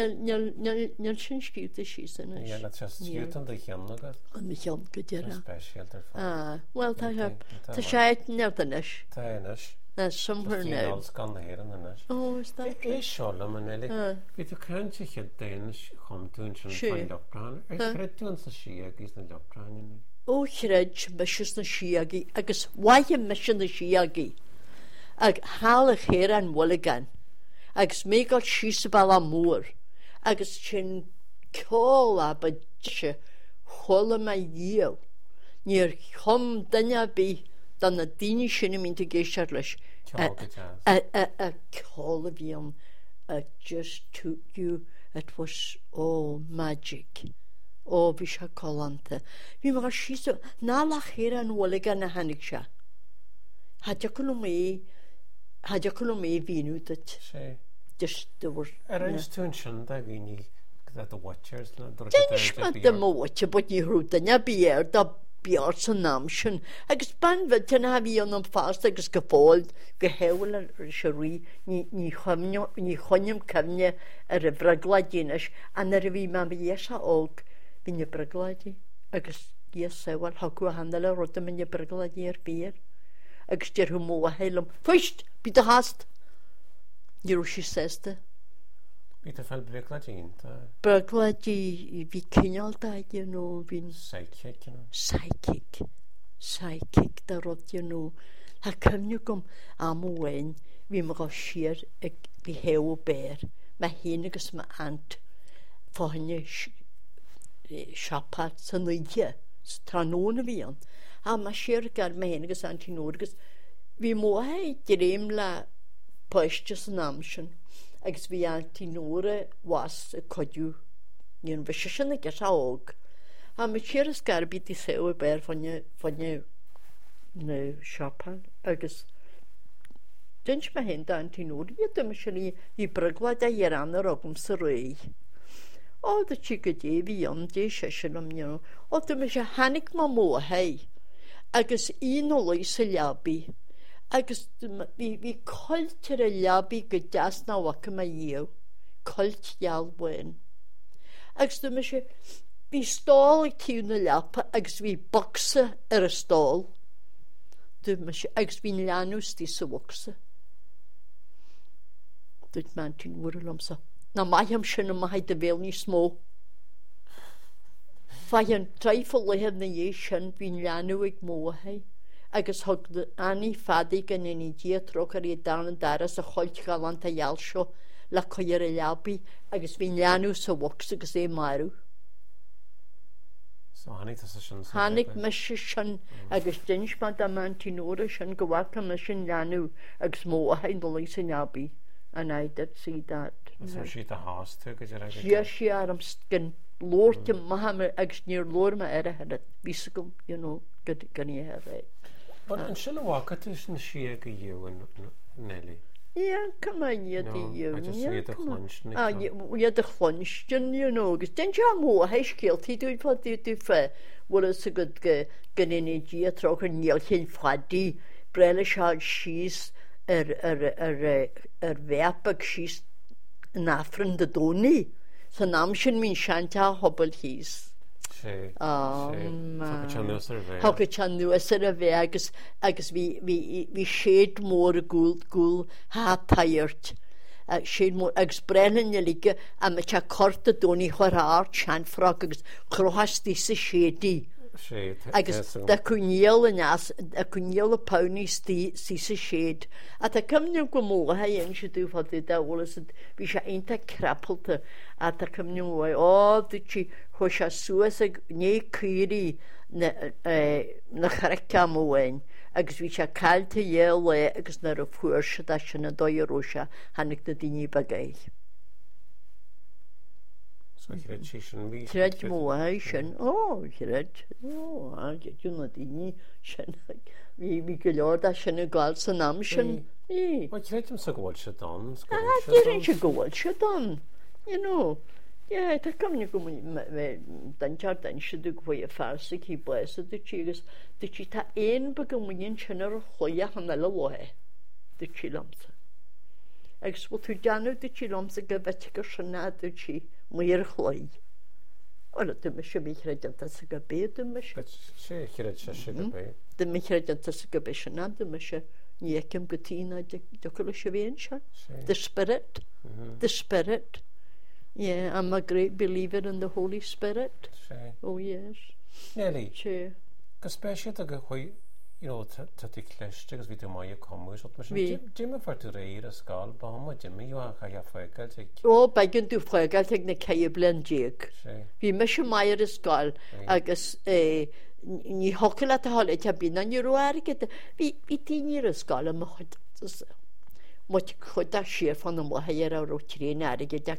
Níl sin sciúta síos in is. Yeah, that's just sciút an the cheannagad. An the cheann go dtíire. Special there for. Ah, well, tá tá séit neartan is. Tá inis. That's somewhere now. Just gan here in inis. Oh, is that É seola man eli. Bit you can't you get Danish come to in find up plan. I read to us she is the doctrine. Oh, chred missions na siagi agus waie mission na siagi. Ag hála chéir an Mulligan. Agus mé got sísabal a mór. Agus sin cól a badse chola ma díal. Níor chom danya bí dan na dini sin im into géisiar leis. A cól a bhíon. It just took you. It was all magic. Oh, bhí se cólanta. Bhí mar sísa nála chéir an Mulligan na hanig se. Hadja colo mé Hadja colo mé vínu dat. Sí. Just there were. Arrange to ensure that we need that the watchers. Danish mat the watcher, but you heard the nabier the beards and namshin. Agus ban vet ten have you on fast agus gefold gehewl sheri ni ni chomnyo ni chonyum kavne a revragladinish and a revi mam yesha og bin je bragladi agus yes sewal haku handela rotem in je bragladier beer. Agus dir hu mo helum first be the hast you she says the bit of bragladi bragladi vi kinalta you know vin psychic you know psychic psychic da rot you know ha kan you kom amwen vi mo shir ek vi heu bear ma henigus ma ant forne shapat sanuje stranone vian ha ma shir gar ma henigus antinorgus vi mo hai dream la Poistus namshin, ex vi antinore was a codu, yin vishishin a get aug. A mature scarby di sew bear von you, von you, no shapan, agus. Dinch ma hin antinore, yet the machine, ye brugla da yerana rogum saray. Oh, the chickadee, vi yum de shishinum, you know, oh, the macha hanik ma mo hey, agus ino loisa labi. Agus vi vi culture a labi go das na waka ma yew cult yal wen agus du mis vi stall tiwn na lapa agus vi boxe er a stall du mis agus vi lanus di so boxe dut man tin wurlomsa na maham shin ma haid de vel ni smo fayan trifle le heb na ye shin vi lanu ik mo hay agus hog the ani fadig an in dia trocari down daras a cholt galanta yalsho la coyere labi agus vinanu so woks agus e maru so hanik tashin hanik mishin agus dinch ma da mantinora shin gowaka mishin lanu agus mo hain the lisa nabi and I did see that so she the house too cuz you're yes she am skin lord Muhammad agus near lord ma era had it bisicum you know good can you have it. But in Shillawaka is in Shiaga you and Nelly. Yeah, come on, you do you. I just see the lunch. Ah, you had the lunch, you know, because then you more high skill. He do it for the do fair. What is a good good energy? A truck and yell hill faddy, brellish hard she's er er er er werpig she's nafren the doni. So namshin mean shanta hobble he's. Um, how could you know a sort of Vegas? I guess we we we shade more gold gold half tired. Uh, shade more expressing your league and much a court the donny her art chan frog cross this shady agus da cwniel yn as, da cwniel y pawni sti si sy sied. A da cymnio gwmwla ha yw'n sydd dwi'n fod i da wla sydd fi eisiau einta crapl ta. A da cymnio mwla, o, dy ti hwysio sŵas ag neu cwyri na chreca mwyn. Agus fi eisiau cael ta ie le agus na'r o ffwrs da sy'n y doi o rwysio hannig da dini bagay. So chyrad si sy'n fi? Chyrad mwa sy'n, o, chyrad, o, a gydw na dini sy'n, fi fi gylor da sy'n y gweld sy'n am sy'n. O, chyrad ym sy'n gweld sy'n don? A, dyryn sy'n gweld sy'n don, you know. Ie, ta cam ni gwmwn, dan jar dan sy'n dwi'n gwy y farsi chi bles ydw ti, agos dy ti ta un byg yn wy'n sy'n ar y chloia hanel y loe, dy ti lamsa. Agos bod dwi'n danw dy ti lamsa gyfetig o syna dy ti mwyr chloi. Wel, dim eisiau mi chyrraedd anta sy'n gybe, dim eisiau. Se, chyrraedd sy'n gybe? Dim eisiau anta sy'n gybe syna, dim eisiau ni ecym gytina, dwi'n eisiau fi eisiau. The Spirit, the Spirit. Yeah, I'm a great believer in the Holy Spirit. Se. Oh, yes. Nelly, Se. gysbesiad ag hwy, you know, ta ti clystig as fi dim o'i comwys, ond mae'n dim y ffordd o'r eir ysgol, ba hwn mae dim i yw ach a ia ffwegad. O, bagan dwi'n ffwegad ag na cael blen dig. Se. Fi mysio mai ar ysgol, agos ni hocl at a holi, ta bina ni rwy'r gyda. Fi dyn i'r ysgol am chod. Mwyd chod a sir fan ymwa hair ar o trin ar y gyda.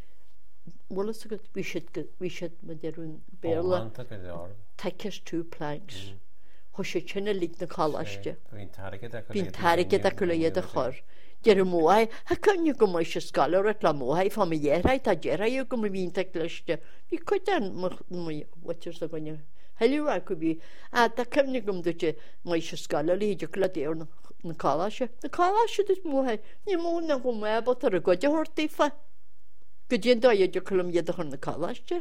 Wel, ys ygyd, fi sydd mynd i'r un berla. Take us two planks. Hwysio chyn y lig na colastia. Fi'n targed ac Fi'n targed ac olau yd y chor. Dyr y mwai, ha cyn yw gwmwy eisiau sgolor at la mwai, ffam y ierau, ta gerau yw gwmwy fi'n taglastia. Fi coedan, mwy, waters da gwanya. Heliw ac o fi, a da cyn yw gwmwy dwi mwy eisiau sgolor, li hyd yw glad e'r na colastia. Na colastia dys mwai, ni mwyn na gwmwy a bod ar y gwadio horti ffa. Gydyn doi yw clwm ydych yn y colastia.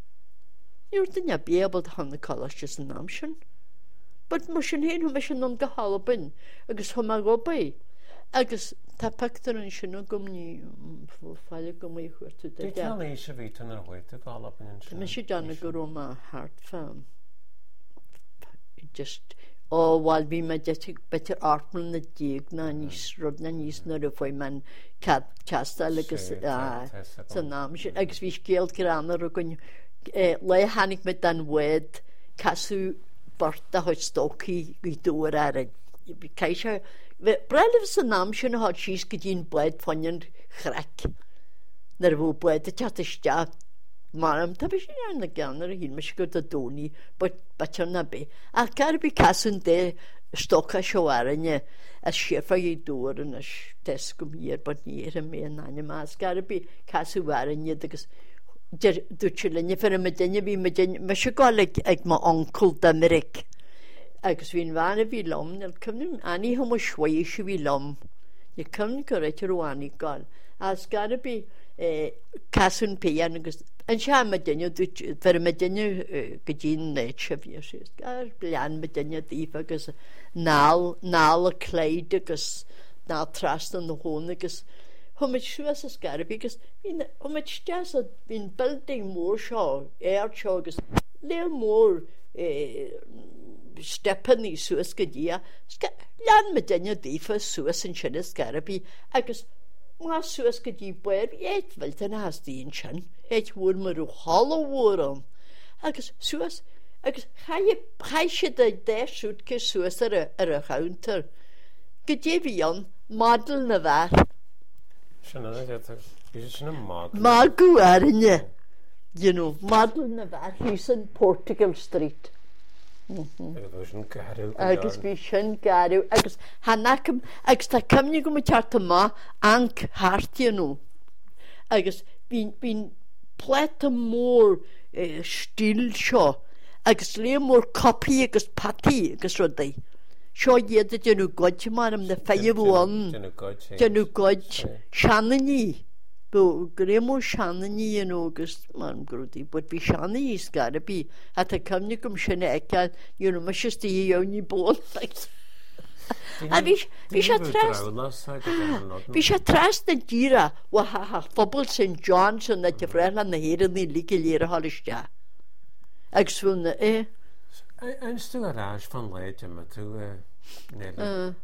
Yw'r dynia bia bod hwn y colastia sy'n amsyn. But mae sy'n hyn hwnnw sy'n nhw'n gyhalbyn, agos hwnnw gobai. Agos ta pactor yn sy'n nhw gwmni, ffali gwmni chwrt. Dwi'n cael eisiau fi tan yr hwyt y galabyn yn sy'n. Mae sy'n dan y gwrw ma hart fam. Just, o, wal fi mae jyst beter artml na dig na nis rod na nis na rwyfwy ma'n castal agos, a, sy'n am. Agos fi sgeld gyranar o gwyn, le hanig me dan wed, casw borta hod stoki i dŵr ar y caisio. Brelef sy'n am sy'n hod sys gydyn bled ffonion chrec. Na'r fwy bled y chat ystia. Maram, ta bys i'n yn y gan ar y hyn, mae sy'n gwrdd y doni, bat yn na be. A gar by casyn de stoca sio ar yna, a siefa i dŵr yn y tesgwm i'r bod ni'r yn mewn anya mas. Gar by casw ar yna, dygys dwi'n chylunni fer y mydynnu fi mydynnu. Mae eisiau gol ag, ag mae oncl Dymeric. Agos fi'n fan y fi lom, nel cymryd ani hwm o siwai eisiau fi lom. Ie cymryd gyrraedd i'r wani gol. A sgar y bi caswn pian, yn siarad mydynnu, fer y mydynnu gydyn net sy'n fi. Sgar blian mydynnu ddif agos nal, nal y cleid agos nal trast yn hwn agos hwm eich siwas ysgarab, agos hwm eich jas o fi'n building môr sio, er sio, agos le môr stepan i siwas gydia, lan my dynio ddifa siwas yn sy'n ysgarab i, agos mwa siwas gydi bwer, eith fel tan has di yn sy'n, eith wr mae rhyw hol o wr o'n, agos siwas, agos chai sydd y de siwt cy siwas ar y chawnter, gydi fi o'n model na far, Sy'n yna, sy'n yna magw. Magw ar yna. You know, magw na fa, he's in Portugal Street. Agos fi'n garw. Agos fi sy'n garw. Agos hanacym, agos ta cymni gwm y chart yma, anc harti nhw. Agos fi'n plet y môr stil sio. Agos le môr copi agos pati agos rodau. Sio ied y dyn nhw god yma am na ffai fwn. Dyn nhw god. Dyn nhw god sianna ni. Bo grem o sianna ni yn ogys. Mae'n gwrdd i bod fi sianna i sgar y bi. A ta cymni gwm sy'n eca. Yw nhw, mae sy'n i iawn i bod. A fi eisiau trast. Fi eisiau trast yn gira. Wa ha ha. Phobl Saint John's yn y dyfrel yn y hir yn ei lig i lir y holistia. Ag swn e. Ein stu arás fan leid yma tu Nelly.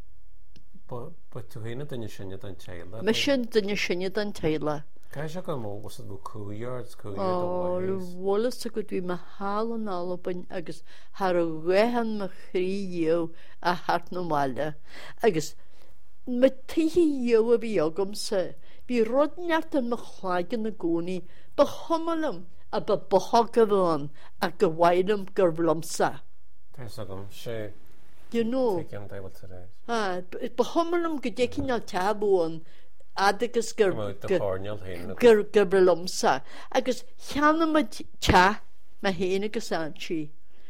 But tu hyn y dynnu syniad yn teila. Mae sy'n dynnu syniad yn teila. Gael eisiau gael mwy os ydw cwyard, cwyard o O, waith. lwys y gwyd fi mahal yn alwbyn agos har o wehan ma chri yw a hart no mala. Agos, mae tihi yw a fi ogom se. Fi rodniart yn mychlag yn y gwni, bychomalym a by byhog y fan a gywaelym gyrflomsa. Tys agam, se... You know. Tegan dael ty reis. Ah, bychomalym gyda cyn al tabwn adagus gyr... Dy chorniol hyn. Gyr gyrflomsa. Agos, chan yma ta, mae hen agos ansi.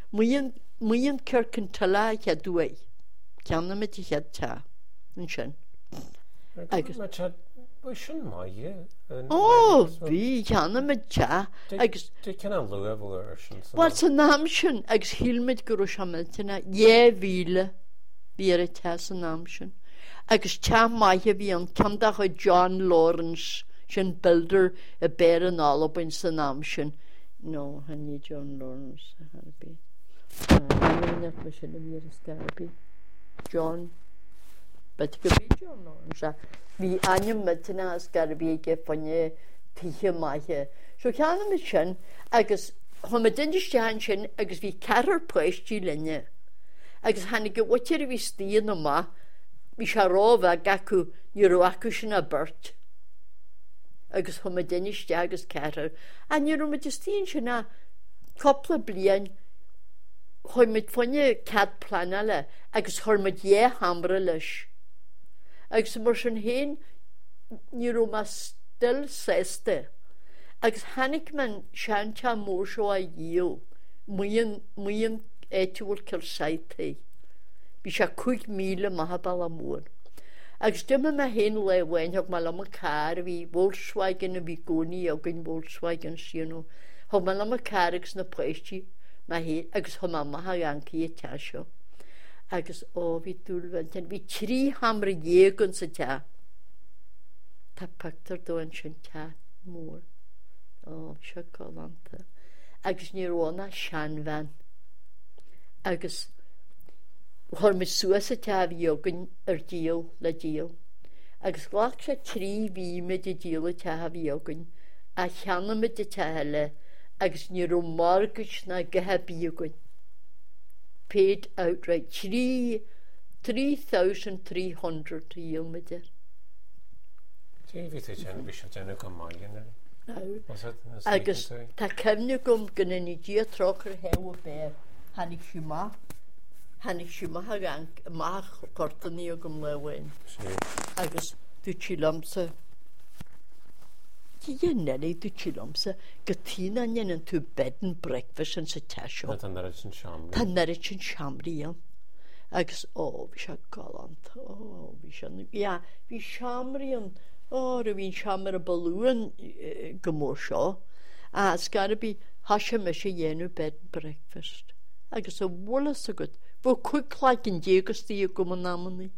Mwyn cyrc yn tyla a chadwai. Chan yma ti chad ta. Yn sy'n. Agos... Mae chad... Mae sy'n mai, ie. O, fi, chan yma ta. Agos... Dy cynna lwyaf o'r sy'n. Wel, sy'n am sy'n. Agos hilmyd gyro siamel tyna. Ie, file. Fi ar y ta sy'n am sy'n. Agos ta mai fi yn camdach o John Lawrence sy'n builder y ber yn olwbyn sy'n am sy'n. No, hynny John Lawrence. Harbi. Hynny'n eich mae sy'n am i'r ysgarbi. John. Bet gybi John Lawrence. Fi angen mytyn a ysgarbi i geffonio tîch mai hi. So chan am sy'n. Agos hwn mae dyn ysdian sy'n. Agos fi carar pwys ti lynnu. Agos hannig gywatir i fi styn yma. Mi siarof a gacw ni ro acw sy'n a byrt. Agos hwn mae dyn ysdi agos carar. A ni ro mae dystyn sy'n a copla blian. Hwn mae ffonio cad planala. Agos hwn mae ie hamra lys. Agos mor sy'n hyn ni ro mae stil seste. Agos hannig ma'n sian ta môr sio a yw. Mwyn etywr cyrsaith ei. Fi eisiau cwyd mil y mahabal amor. Ac dyma mae hyn lewen, hog mae lam y car fi Volkswagen y fi gwni o gyn Volkswagen sy'n nhw. Hog mae lam y car ag sy'n y pwesti, mae hyn, ag sy'n hwma maha iancu i tasio. Ac o fi dwlfen, ten fi tri hamr ieg yn sy'n ta. Ta pactar doen sy'n ta môr. O, eisiau golanta. Ac ni rona sianfan. Ac Hor mae sŵas y taf iogun yr diol la diol. Agus glach sa tri fi med y diol y taf iogun. A llanna med y tale. Agus ni ro morgus na gyhab iogun. Paid outright. Tri, three thousand three hundred diol med yr. Ti fi ti chen, fi eisiau dyn nhw gymau yn yr. Agus ta cefnig om gyda ni dia troch yr hew o ber. Hannig si ma. Hannig si ma hagang, maach corta ni o gymlewen. Agus du chilamsa. Ti ynnu du chilamsa. Gytina nyn yn tu bed and breakfast yn sy tasio. Tan ar ydyn siamri. Tan ar ydyn siamri, ia. Agus, o, fi eisiau galant. O, fi eisiau... Ia, fi siamri yn... O, rydw i'n siamr y balwn gymor sio. A sgar bi hasio mysio yenw bed and breakfast. Agus o wolas o gwyd. Fo cwig like yn diegos di o gwmwn amon ni.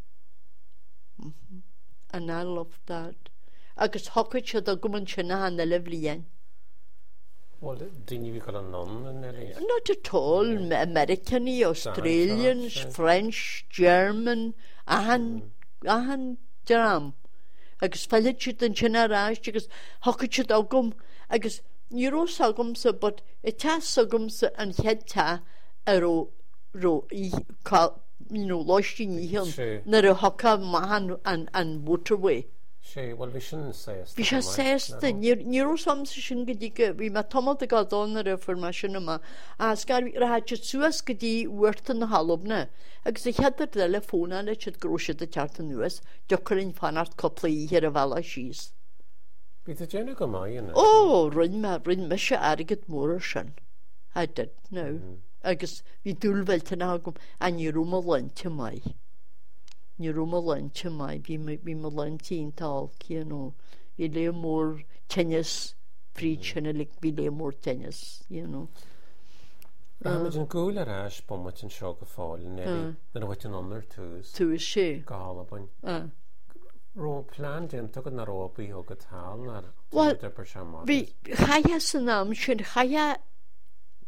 And I love that. Agus hocwyd siad o gwmwn syna han y leflien. Wel, dyn ni fi gael yn non yn eri? Not at all. American, Australians, French, German, ahan, ahan dram. Agus fallid siad yn syna ras, agus hocwyd siad o gwm, agus ni ro sagwm sa, but y ta sagwm sa yn hed ta ar o ro i cael, you know, losti ni hyn, na ro hoca mahan an, an waterway. Se, wel fi sy'n sest. Fi sy'n sest, ni ro sam sy'n gyda, fi ma tomod y gadon ar y formation yma, a sgar fi rhaid sy'n sŵas gyda wyrth yn y halwb na, ac sy'n chyda'r telefona na sy'n grwysio dy tart yn nŵas, diolch yn ffanart copla i hir y fala sys. Bydd y gen o gymau yna? O, rwy'n ma, rwy'n mysio arigyd môr o sy'n. I did, no. Agus fi dŵl fel ten agwm, a ni rwm o lent y mai. Ni rwm o lent y mai, fi ma lent i'n tal, you know. Fi le môr tennis, preach yn y lig, fi le môr tennis, you know. A mae dyn gwyl ar as bod mae'n siog y ffol yn eri, yn oed yn onor tŵs. Tŵs si. Gael o bwyn. Ro plan dim, tog yn ar obi o gytal na'r Wel, dybyr siamod. fi chaya sy'n am sy'n chaya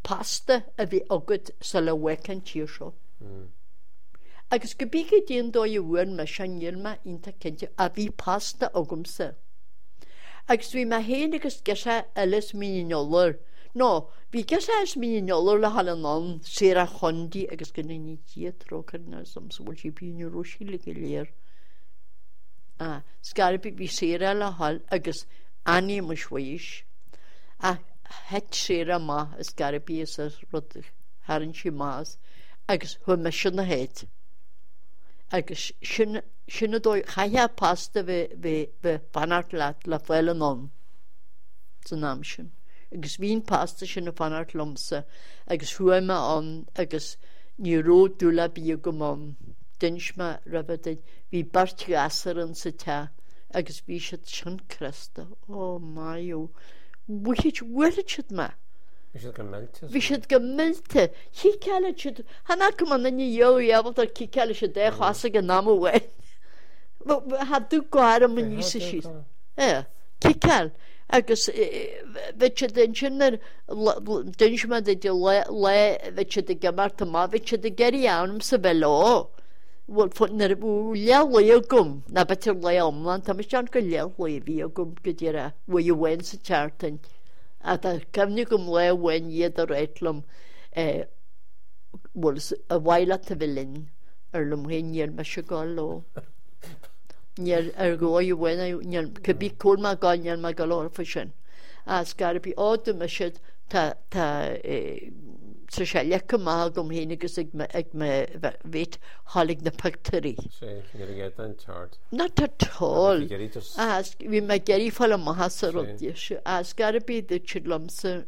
pasta a bhí agad sa le wecan tíir seo. Agus go bí go dtíon dó i bhuain me sean nílma ínta cinnte a bhí pasta agamsa. Agus bhí me héana agus geisa elas míneolar. No, bhí geisa is míneolar le hallanán séar a chondí agus go ní tíad rócarna samsúil sí bíú roisí le go léir. Ah, scarbi bhí séar le hall agus aní mu shuis. A het séra ma is garbi is a rud haran si maas agus hu me sinna het. Agus sinna sinna dói chaia pasta ve ve ve panart lat la fela non. Zanam sin. Agus vín pasta sinna panart lomsa agus hu me an agus ní ro dula bi gomon. Dinshma rabadid vi bart gasar an sa ta agus vi sit sin cresta. Oh maio. Wihit willitchit ma. Vi sit gemelte. Vi sit gemelte. Hi kallet hana kuman ni yo yavalt ki kallet de khasa ge namu we. Had du gwar man ni se shit. Ja. Ki kal agus vit den chinner dinshma de le le vit de gamart ma vit de geri anum se velo. Wel fod na leal le gum na better le omlan tam jan go leal le vi gum gedira wo you wen sa charten at a kamni gum le wen ye der etlum eh was a while at the villain erlum hen yer ma shgalo yer ergo you wen yer could be cool ma gal yer ma galor fashion as gotta be odd ma shit ta ta sa sé lecha má gom héine agus ag me bhét hálig na pactarí. Sí, gyda get an chart. Not at all. As vi me geri fall a mahasa rodis. As gotta be the chidlumsa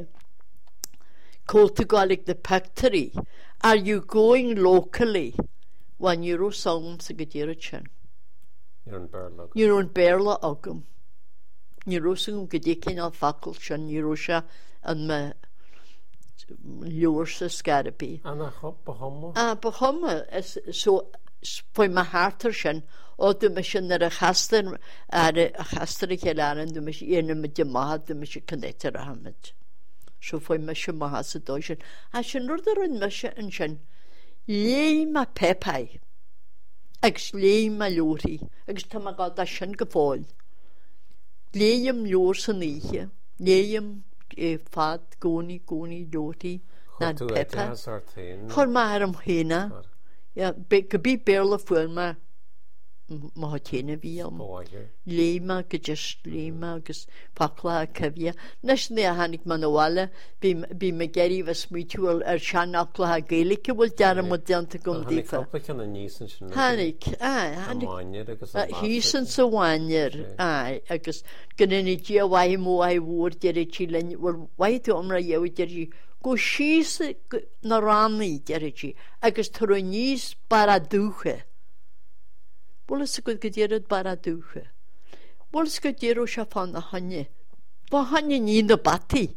cultigalig the pactarí. Are you going locally when you're song sa gadirachan? You're on Berla. You're on Berla agum. You're sung gadikin al faculchan Eurosha and me Ljósa scarpi. Anna chop bahama. Ah, bahama is so for my harter sin o du me sin ar a chastan ar a chastar a cheláran du me sin me de mahad du me sin connectar a hamid. So for me sin mahad sa dó sin. A sin rudar an me sin sin lé ma pepai agus lé ma lóri agus ta ma gada sin go fáil. Léim lór sa níhe léim e fad goni goni doti na peppa hor ma am hena ja be gebi berla fuel ma ma hatene vi am lema ge just lema gus pakla kavia nes ne hanik manuale bi bi me geri was mutual er shanakla gelik wol dar modern te kom difa hanik ah hanik hisen so wanyer ah agus gneni dia wai mo ai word dere chilen wor wai to umra yew dere go shis na rani dere chi agus tronis para duche Bolas go gedierad bara duche. Bolas go diero sha fan na hanye. Ba hanye ni na bati.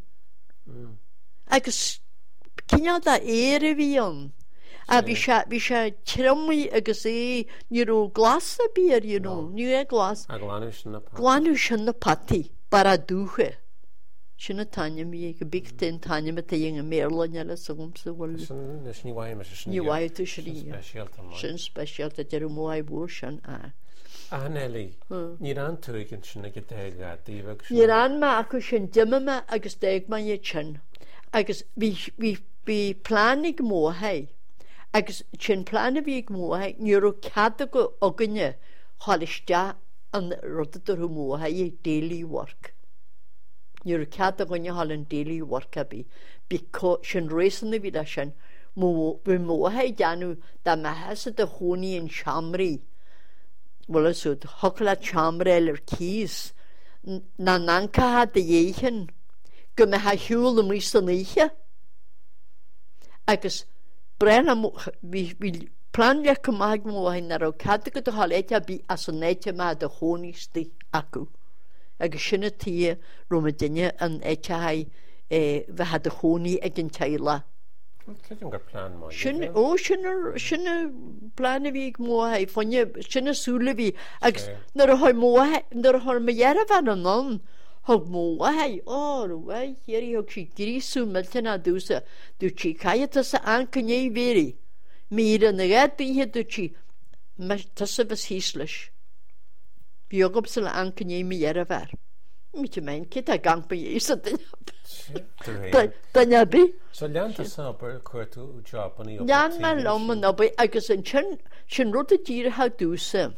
Agus kinya da ere vion. A vi sha vi sha chromi agus e ni ro glass beer you know. Ni e glass. A glanush na pati. Glanush na pati bara duche. Sinna tanya mi go big ten tanya met the young merlin yalla sum so wal. Nes ni wai mes Ni wai to shri. Special ta. Sin special ta der mo ai bursan a. Ah Nelly. Ni ran tuigen sinna gedega diva. Ni ran ma aku sin dimma agus deig man ye chin. Agus vi vi vi planig mo hai. Agus chin plan vi mo hai neuro cadago ognye halista an rotator mo hai daily work. You're a cat of your Holland daily work abi because shin racing the vida shin mo we mo hai janu da ma has the honey in chamri well so the hokla chamre er keys na nanka had the yehen go me ha hul the misaniche agus brenna we we plan ya kumag mo hai na ro cat go to haleta bi asonete ma the honey sti aku agus sinna tí roma dinne an éitehai bheit had a chóní ag an teile. Sinna ó sinna sinna plana bhí móthaid fanne sinna súla bhí agus nar a nar a thir ma dhearh an an an Hog mo wai, oh, wai, here you she grisu meltena dusa, do chi kayata sa ankanye veri. Mira na gat be here do chi, tasavas hislish. Biogopsel ankanye mi yeravar. Mit mein kit a gang be is it. Tanya be. So leanta sa per cuatu job on the Jan man lom no be agus an chin chin rota dir ha dusa.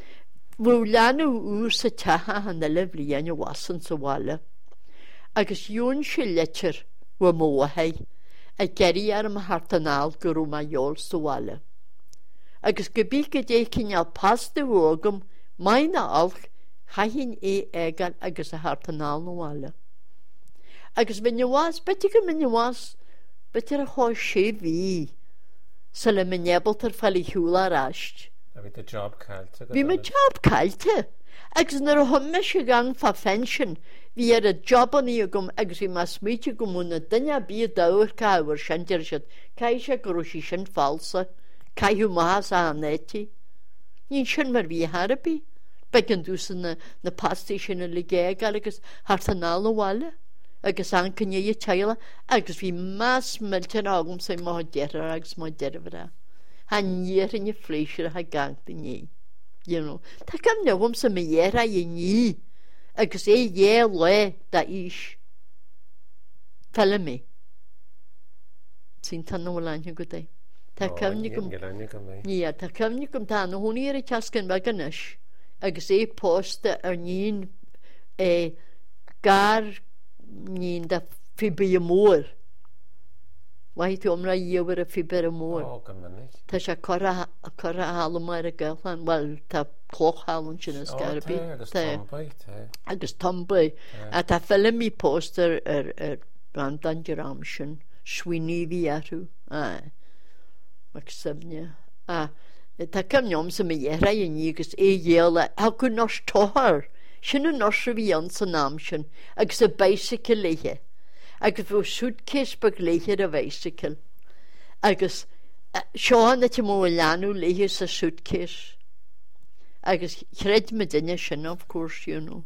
Wulanu us sa taha han the lovely and your wasn't so walla. Agus yun she letter were more hay. A geri arm hartanal guru my yol so walla. Agus gebike dekin al pas the wogum, mine alch, hahin e egal agus a hartanal no walla. Agus when you was, but you when you was, but you're a horse shavy. Salaminebelter fally hula rashed. Have the job calte? Wie mijn job calte. Ik is naar een hommesje gang van pension. Wie er een job aan je kom, ik zie maar smeetje komen en dan ja bij dauwer kauwer schenter zit. Kai je grootje schen valse. Kai je maas aan netje. Niet schen maar wie harbi. Bekken dus een een pastation en ligge galgus hartanale walle. Ik is aan kan je je chayla. Ik is wie maas melten agum zijn maar derra, ik is maar derra. Han yer in je vleesje ha gang de nie. You know. Ta kam ne wom se me yer ha je nie. Ek sê ye le da is. Felle me. Sin tan no lan je gute. Ta kam ni kum. Ja, ta kam ni kum ta no honiere chasken baganish. Ek sê poste er nie e gar nie da fibe moor. Why to umra yewer a fiber more? Oh, gamanich. Ta sha kora kora halmar a girlfriend, well, ta cloch halun chin is gotta be. Agus tomboy. At a filmy poster er er Brandan Jeramshin, Sweeney Viatu. Ah. Maximnia. Ah. Ta kam nyom se me yera yin yigus e yela. How could nosh tohar? Shin a nosh vian sa namshin. Agus a bicycle lehe. Agus fo suitcase begleicher a bicycle. Agus Sean that you mo lanu lehe sa suitcase. Agus chred me dinne shin, of course, you know.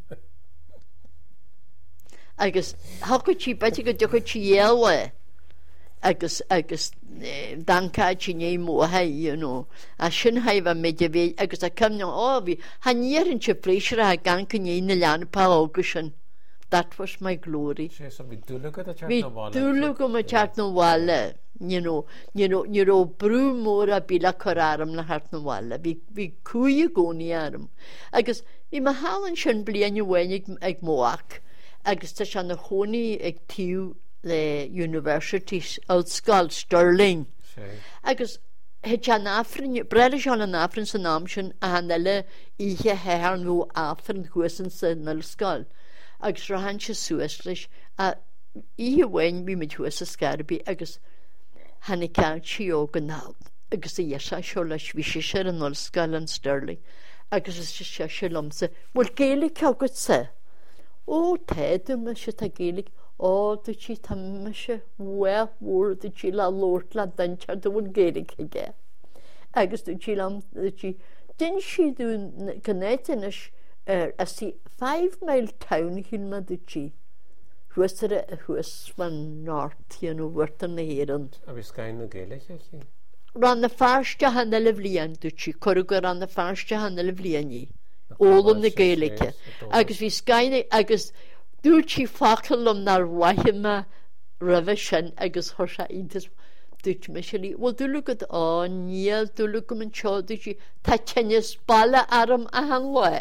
Agus how could she bet you could do it yellow? Agus agus danka chi ne mo hay, you know. A shin have a medieval agus a come no ovi. Han year in che pressure a gank in the lan pa augushin. That was my glory. We do look at the chat. We do look at my chat no walla. You know, you know, you know, brew more a bila corarum na heart no walla. We we cooey go nearum. Agus we mahalan shin blian you when ik ek moak. Agus ta shan the honey ek tiu the universities out skull Stirling. Agus het jan afrin brelle jan an afrin sa namshin a hanelle ihe her no afrin gosen sa nal skull. Agus rahanse sueslish a ihe wen we mit was scarbi agus hanika chio ganal agus yesha shola shvisher an nal skull and Stirling agus sheshelomse wel gaelic kaukutse o tedum shita gaelic o the chi tamashe we wor the chi la lord la dancha the would gaelic again agus the chi lam the chi didn't she do connectinish er as the five mile town hilma the chi was there who was van north you know worten the heron a we sky no gaelic ran the first han the livlian the chi corrugar on the first han the livliani all of the gaelic agus we sky agus do chi fakelum nar wahima revision agus horsha intes Dutch Michelle well do look at oh niel do look at cho do chi tachenis bala aram a han wa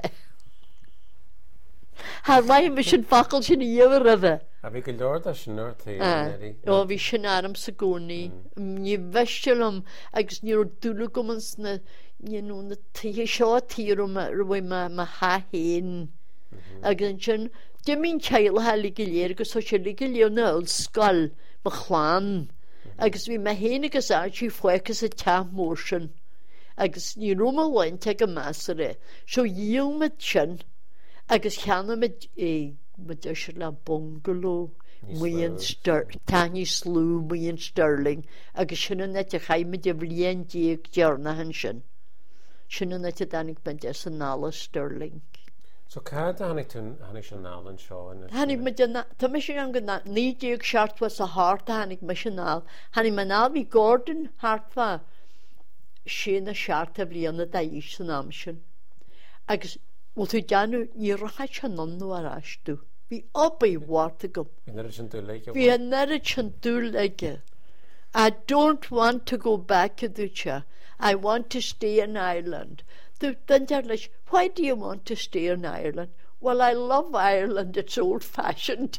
ha why mission fakel shin yewer river have we lord as north here oh we shin aram sagoni ni veshelum agus ni do look at na you know the tea short here ma ma ma ha hen agus shin Dimin chail ha ligilier go so ligilio no skull bachwan agus vi ma hene gus archi fuekas a ta motion agus ni roma went take a masere so yield mit chin agus chana mit e mit la bungalow muin stir tiny slew muin Stirling agus shinna net chai mit de blien diek jarna hanshin shinna net danik ben desanala Stirling. So cad hannig tún hannig sin nálan seo in Hannig me dyna, ta me sin an gyda, ni diog siartfa sa harta hannig me sin nal. Hannig me nal fi Gordon hartfa sin a siarta bliana da is yn amsin. Agus, wrth i janw, ni rachai chan nonno ar asdw. Fi obi warta gym. Fi nid yn dwyleig. Fi nid yn dwyleig. I don't want to go back to Ducha. I want to stay in Ireland. Why do you want to stay in Ireland? Well, I love Ireland. It's old-fashioned.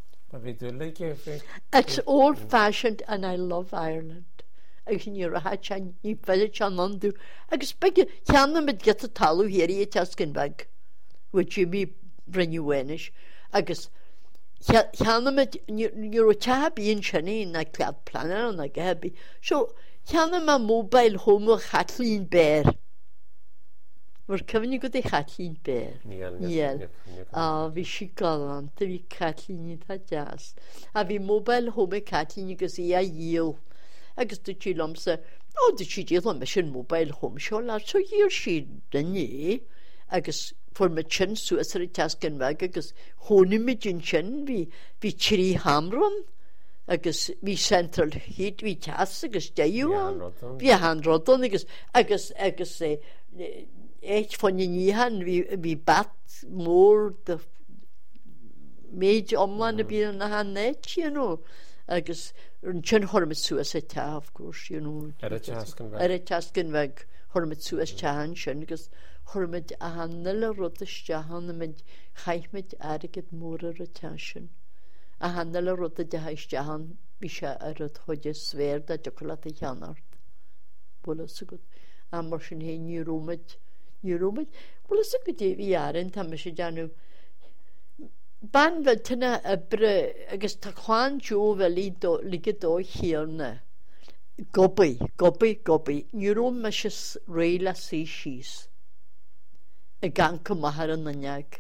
It's old-fashioned and I love Ireland. Agus ní rahat an ní fellid an andu. Agus bege cheanna mit get a talú héri e taskin bag. With Jimmy Brenuenish. Agus cheanna mit ní ro chabi in chani na clad planner na gabi. So cheanna ma mobile home Kathleen Bear. Waar kunnen you go to Kathleen Bear? Niel. Ah, vi shikalant, vi Kathleen it had jazz. A vi mobile home Kathleen you go see a yield. Agus the chilum say, oh, the chidil on mission mobile home show lad. So here she done ye. Agus for my chin suicide taskin bag. Agus honey me chin chin vi vi chiri hamron. Agus vi central heat vi tas. Agus dayu on. Vi hand rodon. Agus agus agus say. Echt van je niet wie wie bad more the major omland be in the net, you know. Agus een chin hormet suicide ta, of course, you know. Er het jasken weg. Er het jasken weg hormet suicide tahan chin. Agus hormet a handele rotte stahan met gaich met erget more retention. A handele rotte de hij stahan bisha er het hodje sver dat chocolate janart. Bola so goed. A marschen heen je romet. You know, but well, it's a good day. We are in Tamashijanu. Ban Veltina a bre, I guess Takwan Joe Valley do Ligado here na. Gobby, Gobby, Gobby. You know, Mrs. Rayla Seashees. A ganka maharan nanyag.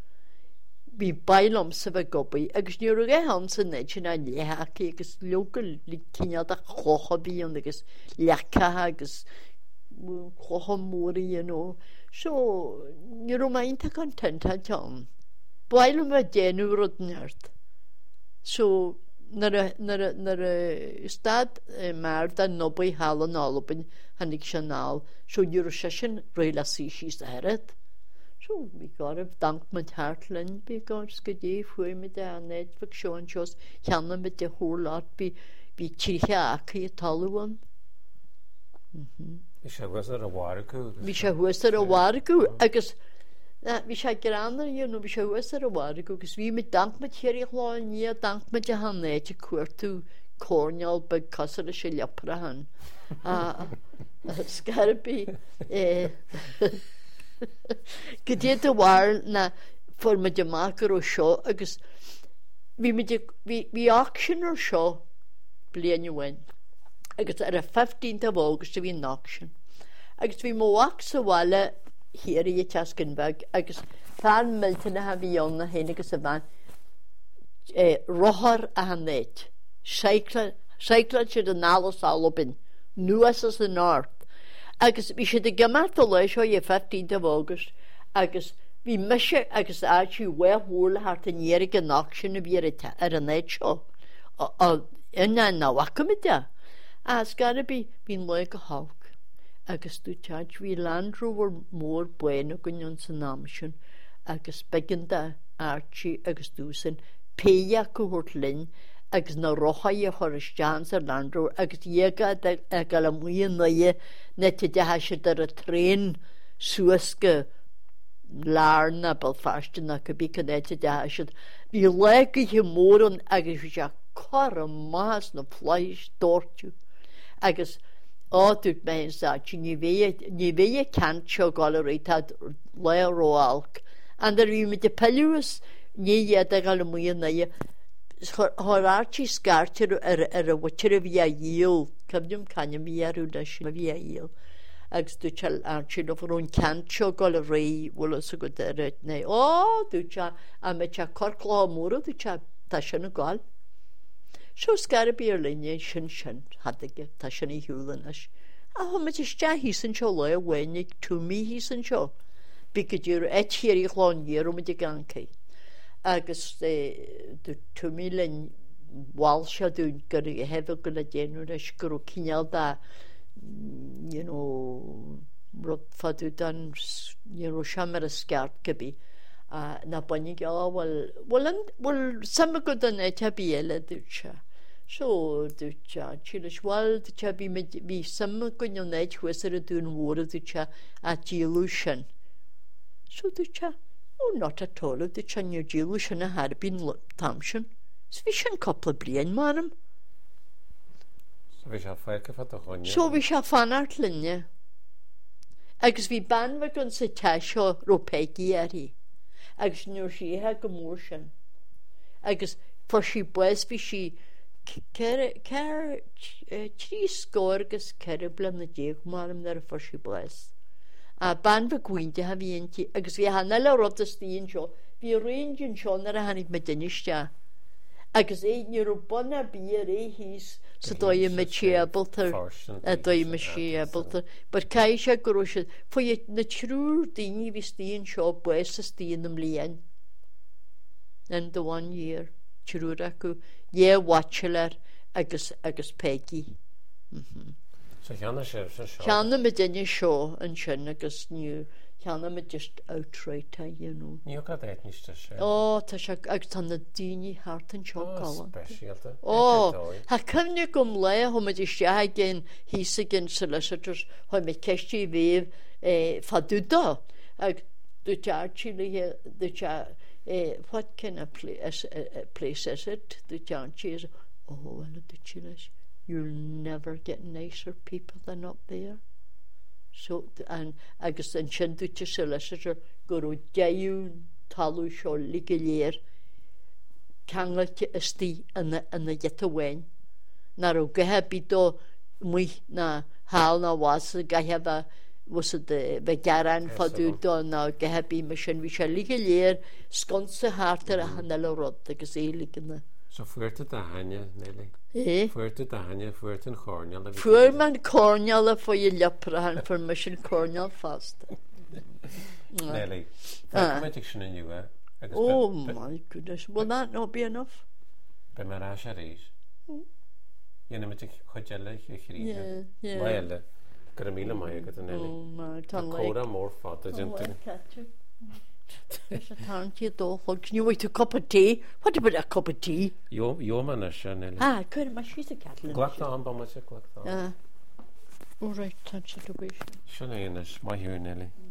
Be bailom seva Gobby. I guess you're a Hansen Nation and Yaki, I guess local Likinya da Hohobby and I guess Yaka, I guess. Cohomori, you know. So, you know, my content had John. While my genuine nerd. So, nara nara nara stad marda nobby hallen alopin and ik chanal. So, you're a session relasi she's heret. So, we got a dank met Hartland because gede for me there net for shown shows Hanna with the whole lot be be chihiaki taluan. Mhm. Vi sé huasar a wargu. Vi sé huasar a wargu. Agus, vi sé granar, you know, vi sé huasar a wargu. Agus vi mit dank met héri chláin, nie dank met je han neitje kuartu cornel bag kasar a sé lepra han. Scarpi. Gediet a war na for me de makar o seo. Agus, vi mit vi auction or seo blian you win. Agus ar a fifteenth of August to be an auction. Agus we mo wax a walla here i Taskinbag. Agus fan Milton a have yon na henigus a van. Rohar a hanet. Cycle cycle should an alos alobin. Nuas as the north. Agus we should a gamart a leisho ye fifteenth of August. Agus we miss it. Agus actually well whole heart and yerig an auction of year at a net show. In a na wakamida. As gotta be been like a hawk. Agus du charge we Land Rover more bueno gunyon sanamshin. Agus beginda Archie agus dusin. Peya kuhortlin. Agus na rocha ye horishjans a Land Rover. Agus yega a galamuya na ye neti de hashid a train sueske larna Belfast na kabika neti de hashid. Vi like ye more on agus ja kar mas na fleisch tortu. Agus ádút me sa ni ve ni cancho galerita le roalk and der vi mit de pelus ni ye de galmuya na ye horarchi skarter er er whatever via yield kabdum kanyam yaru dash via yield agus du chal archi no for un cancho galeri wala so good der ne oh du cha a me cha korkla muro du cha tashan gal. So scar be linne sin sin hadige ta sinna hiúlanis. A ho me is ja hí san seo le bhainig tú mí hí san seo. bí go dúr étíir í chláinníir ó de gancaí. Agus dú túmí le bháil se dún gur hefh go le déanú leis gur cineal dá rud fadú dan seaamar a sceart go bí. Na buinnig bhfuil bhfuil sama go an é te bí eile dút se. So dúte tí leis bháil te bhí sama go neid chuar a dún mhra dúte a díalú sin. So dúte ó ná atóla de te nniu díalú sin a harbín tam sin. S bhí sin coppla blian marm. So bhí se foiice fa a chuine? So bhí se fanart linne. Agus bhí banha gon sa te seo rópéigi arí. Agus nuair síthe go mór sin. Agus for sí bues bhí si trí scóir agus ceir blan na déag marm ar a for sí bues. A banha cuainte ha bhíonntí agus bhí hanna le rud a stíon seo, bhí réonn seo ar a hanig me duiste. Agus é nuair buna bí ré híos sa dói me siabaltar a dói me siabaltar. Bar cai se go se foi na trúr daoine bhí stíon seo bues a stíon am líon. In the one year. Trúr acu é watcheler agus agus Peggy. So cheanna sé seo? Cheanna me duine seo an sin agus nniu. Cheanna me just outright a dhéanú. Níl go éitníiste sé? Ó, tá se agus tá na daoine hart an seo gála. Speisialta? Ó, tá cymne gom le ho me sé gin hísa gin solicitors ho me ceistí bhéh fadúda ag dú teartí le dú Uh, what kind of pla uh, uh, place is it? The chance is, oh, well, the Chiles, you'll never get nicer people than up there. So, and I guess in Chinducha solicitor, go to Jayun, Talu, Shaw, Ligalier, Kanglaki, Esti, and the and the Yetawen. Naro Gahabido, Mui, na, Hal, na was, Gahaba. Was it the Begaran fadúda ná gahabí me sin bhí se ligalier sconsa hátar a hanela rod agus éliganna. So fuirte a haine, Nelly? Eh? Fuirte a haine, fuirte an corneal? Fuir man corneal a fo i leprahan for me sin corneal fast. Nelly, magic sin in you, eh? Oh my goodness, will that not be enough? Be mar a se réis? Yna magic chodjale i chríne? Yeah, yeah. Laile. Got a meal of my good Nelly. Oh my, tan like. Coda more fat as Oh, into. There's a tan to your dog. Can you wait a cup of tea? What about a cup of tea? Yo, yo man is Nelly. Ah, good. My she's a cat. Glack on, but much a glack on. Ah, all right. Tan to be. Shana is my here, Nelly.